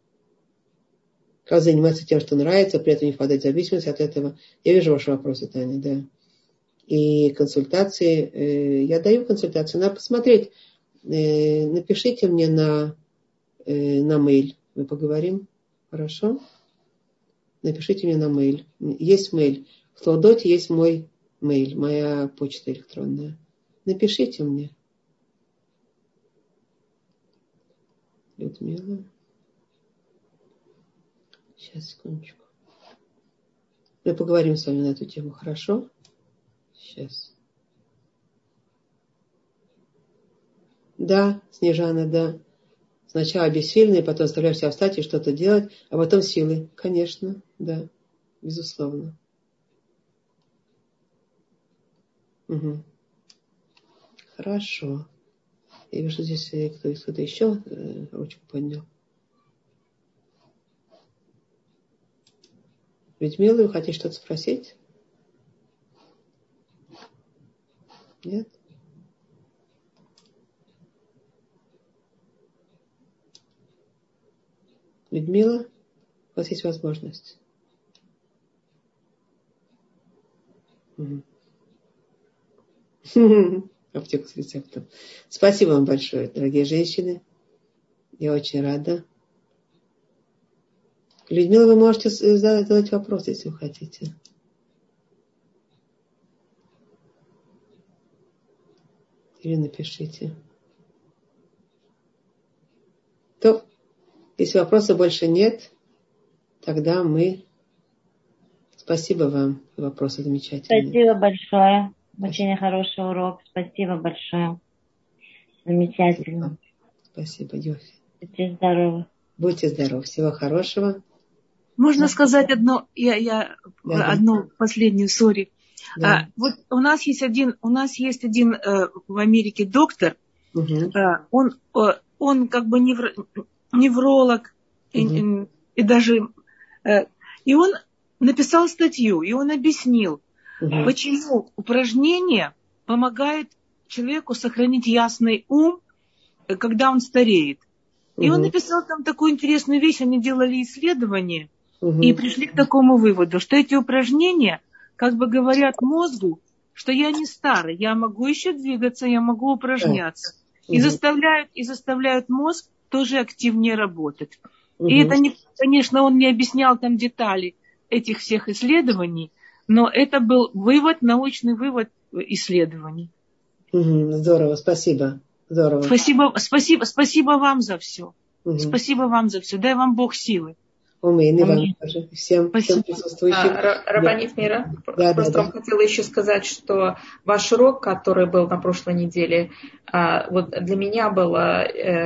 Как заниматься тем, что нравится, при этом не впадать в зависимость от этого. Я вижу ваши вопросы, Таня, да. И консультации, э, я даю консультацию. Надо посмотреть. Э, напишите мне на, э, на mail. Мы поговорим. Хорошо? Напишите мне на mail. Есть mail. В Тлодоте есть мой mail, моя почта электронная. Напишите мне. Людмила. Сейчас, секундочку. Мы поговорим с вами на эту тему. Хорошо? Сейчас. Да, Снежана, да. Сначала бессильные, потом заставляешь себя встать и что-то делать, а потом силы. Конечно, да, безусловно. Угу. Хорошо. Я вижу, здесь кто, кто-то еще э, ручку поднял. Людмила, вы хотите что-то спросить? Нет? Людмила, у вас есть возможность. Угу. Аптеку с рецептом. Спасибо вам большое, дорогие женщины. Я очень рада. Людмила, вы можете задать вопрос, если вы хотите. Или напишите. То, если вопросов больше нет, тогда мы... Спасибо вам за вопросы замечательные. Спасибо большое. Очень хороший урок. Спасибо большое. Замечательно. Спасибо, Йофи. Будьте здоровы. Будьте здоровы. Всего хорошего. Можно сказать одно, я, я да, одну да. последнюю, сори. Да. А, вот у нас есть один, у нас есть один э, в Америке доктор. Угу. Э, он, э, он как бы невр, невролог угу. и, и, и даже э, и он написал статью, и он объяснил, Угу. Почему упражнение помогает человеку сохранить ясный ум, когда он стареет. И угу. он написал там такую интересную вещь, они делали исследования угу. и пришли к такому выводу, что эти упражнения как бы говорят мозгу, что я не старый, я могу еще двигаться, я могу упражняться. Угу. И заставляют, и заставляют мозг тоже активнее работать. Угу. И это, не, конечно, он не объяснял там детали этих всех исследований, но это был вывод, научный вывод исследований. Угу. Здорово, спасибо. Здорово. Спасибо, спасибо, спасибо вам за все. Угу. Спасибо вам за все. Дай вам Бог силы. Умей, и вам тоже. Всем, всем присутствующим. А, Рабанит Мира, да, просто да, да. хотела еще сказать, что ваш урок, который был на прошлой неделе, вот для меня было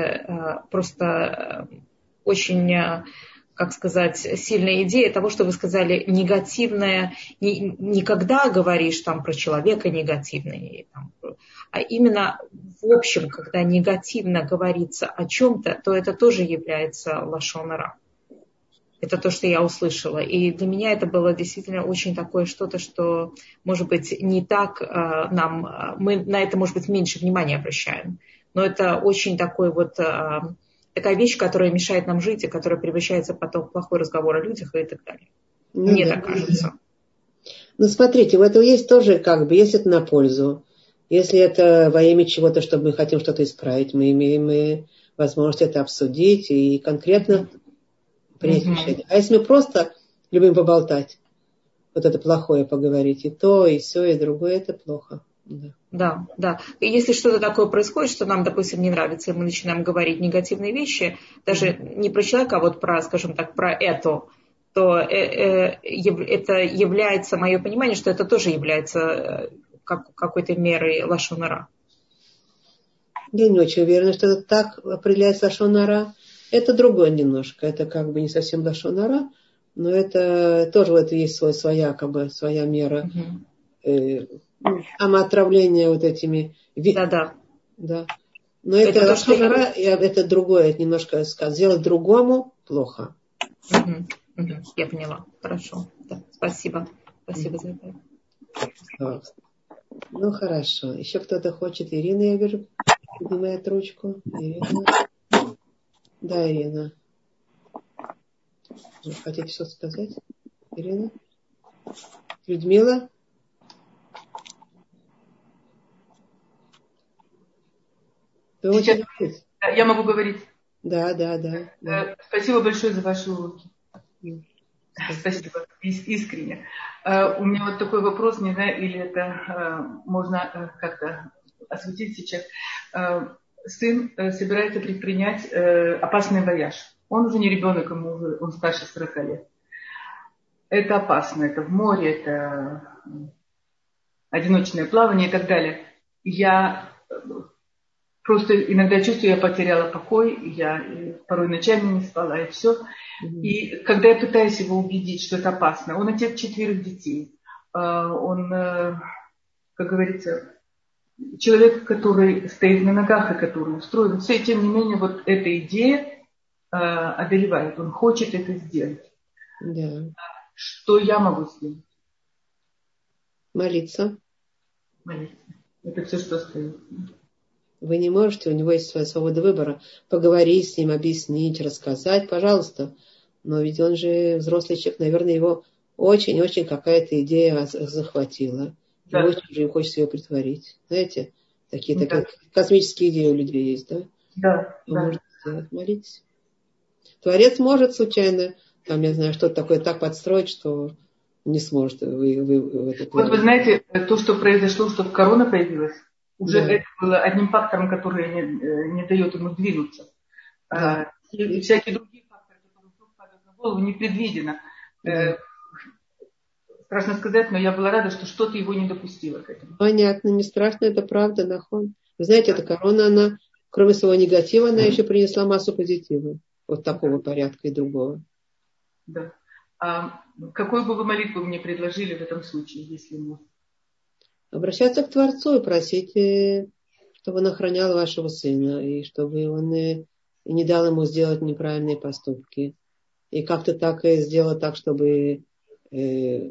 просто очень, как сказать, сильная идея того, что вы сказали, негативное, не, не когда говоришь там про человека негативное, там, а именно в общем, когда негативно говорится о чем-то, то это тоже является лашон ара. Это то, что я услышала. И для меня это было действительно очень такое что-то, что, может быть, не так э, нам... Мы на это, может быть, меньше внимания обращаем. Но это очень такой вот... Э, такая вещь, которая мешает нам жить, и которая превращается потом в плохой разговор о людях и так далее. Ну, Мне да, так кажется. Ну, смотрите, у этого есть тоже, как бы, если это на пользу, если это во имя чего-то, чтобы мы хотим что-то исправить, мы имеем возможность это обсудить и конкретно принять решение. А если мы просто любим поболтать, вот это плохое поговорить, и то, и все, и другое, это плохо. Да. Да, да. И если что-то такое происходит, что нам, допустим, не нравится, и мы начинаем говорить негативные вещи, даже mm-hmm. не про человека, а вот про, скажем так, про это, то э, э, это является, мое понимание, что это тоже является как, какой-то мерой лашон ара. Я не очень уверена, что это так определяется лашон ара. Это другое немножко. Это как бы не совсем лашон ара, но это тоже в этом есть свой, своя, как бы, своя мера. Mm-hmm. э, Самоотравление вот этими... Да, да. да. Но это, это, лашон ара, это другое, это немножко сказать. Сделать другому плохо. Угу, угу. Я поняла. Хорошо. Да. Спасибо. Спасибо за это. Ну, хорошо. Еще кто-то хочет? Ирина, я вижу, поднимает ручку. Ирина. Да, Ирина. Вы хотите что-то сказать? Ирина? Людмила? Сейчас, я могу говорить. Да, да, да, да. Спасибо большое за ваши уроки. Спасибо, искренне. У меня вот такой вопрос, не знаю, или это можно как-то осветить сейчас. Сын собирается предпринять опасный вояж. Он уже не ребенок, ему уже, он старше сорока лет. Это опасно, это в море, это одиночное плавание и так далее. Я просто иногда чувствую, я потеряла покой, я порой ночами не спала, и все. Mm-hmm. И когда я пытаюсь его убедить, что это опасно, он отец четверых детей, он, как говорится, человек, который стоит на ногах и который устроен, все, и тем не менее, вот эта идея одолевает, он хочет это сделать. Yeah. Что я могу сделать? Молиться. Молиться. Это все, что остается. Вы не можете, у него есть своя свобода выбора, поговорить с ним, объяснить, рассказать, пожалуйста. Но ведь он же взрослый человек, наверное, его очень-очень какая-то идея захватила. Да. И очень же им хочется ее притворить. Знаете, такие, да. такие космические идеи у людей есть, да? Да. Вы да. можете сделать, молитесь. Творец может случайно, там, я знаю, что-то такое так подстроить, что не сможет. Вы, вы, вы, вот вы знаете, то, что произошло, что корона появилась, уже да. это было одним фактором, который не, не дает ему двинуться. Да. И, и всякие другие факторы, которые вдруг падают на голову, непредвиденно. Да. Страшно сказать, но я была рада, что что-то его не допустило к этому. Понятно, не страшно, это правда, нахон. Вы знаете, эта корона, она, кроме своего негатива, она еще принесла массу позитива. Вот такого порядка и другого. Да. А какую бы вы молитву мне предложили в этом случае, если можно? Обращаться к Творцу и просить, чтобы он охранял вашего сына, и чтобы он не дал ему сделать неправильные поступки. И как-то так сделать так, чтобы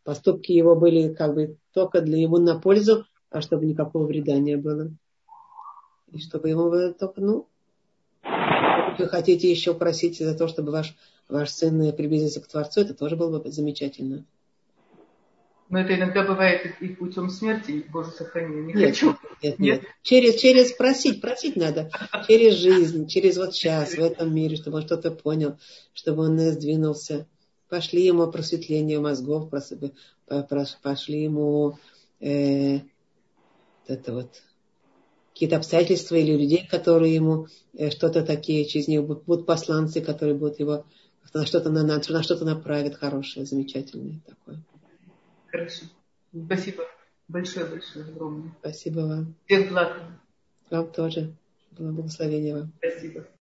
поступки его были как бы только для ему на пользу, а чтобы никакого вреда не было. И чтобы ему было только, ну, вы хотите еще просить за то, чтобы ваш, ваш сын приблизился к Творцу, это тоже было бы замечательно. Но это иногда бывает и путем смерти, Боже, сохрани, не нет, хочу. Нет, нет, нет. Через, через просить, просить надо. Через жизнь, через вот сейчас в этом мире, чтобы он что-то понял, чтобы он сдвинулся. Пошли ему просветление мозгов, пошли ему э, это вот какие-то обстоятельства или людей, которые ему э, что-то такие, через них будут, будут посланцы, которые будут его на что-то, на, на, на что-то направят хорошее, замечательное такое. Хорошо. Спасибо. Большое-большое, огромное. Спасибо вам. Всех благ. Вам тоже. Благословения вам. Спасибо.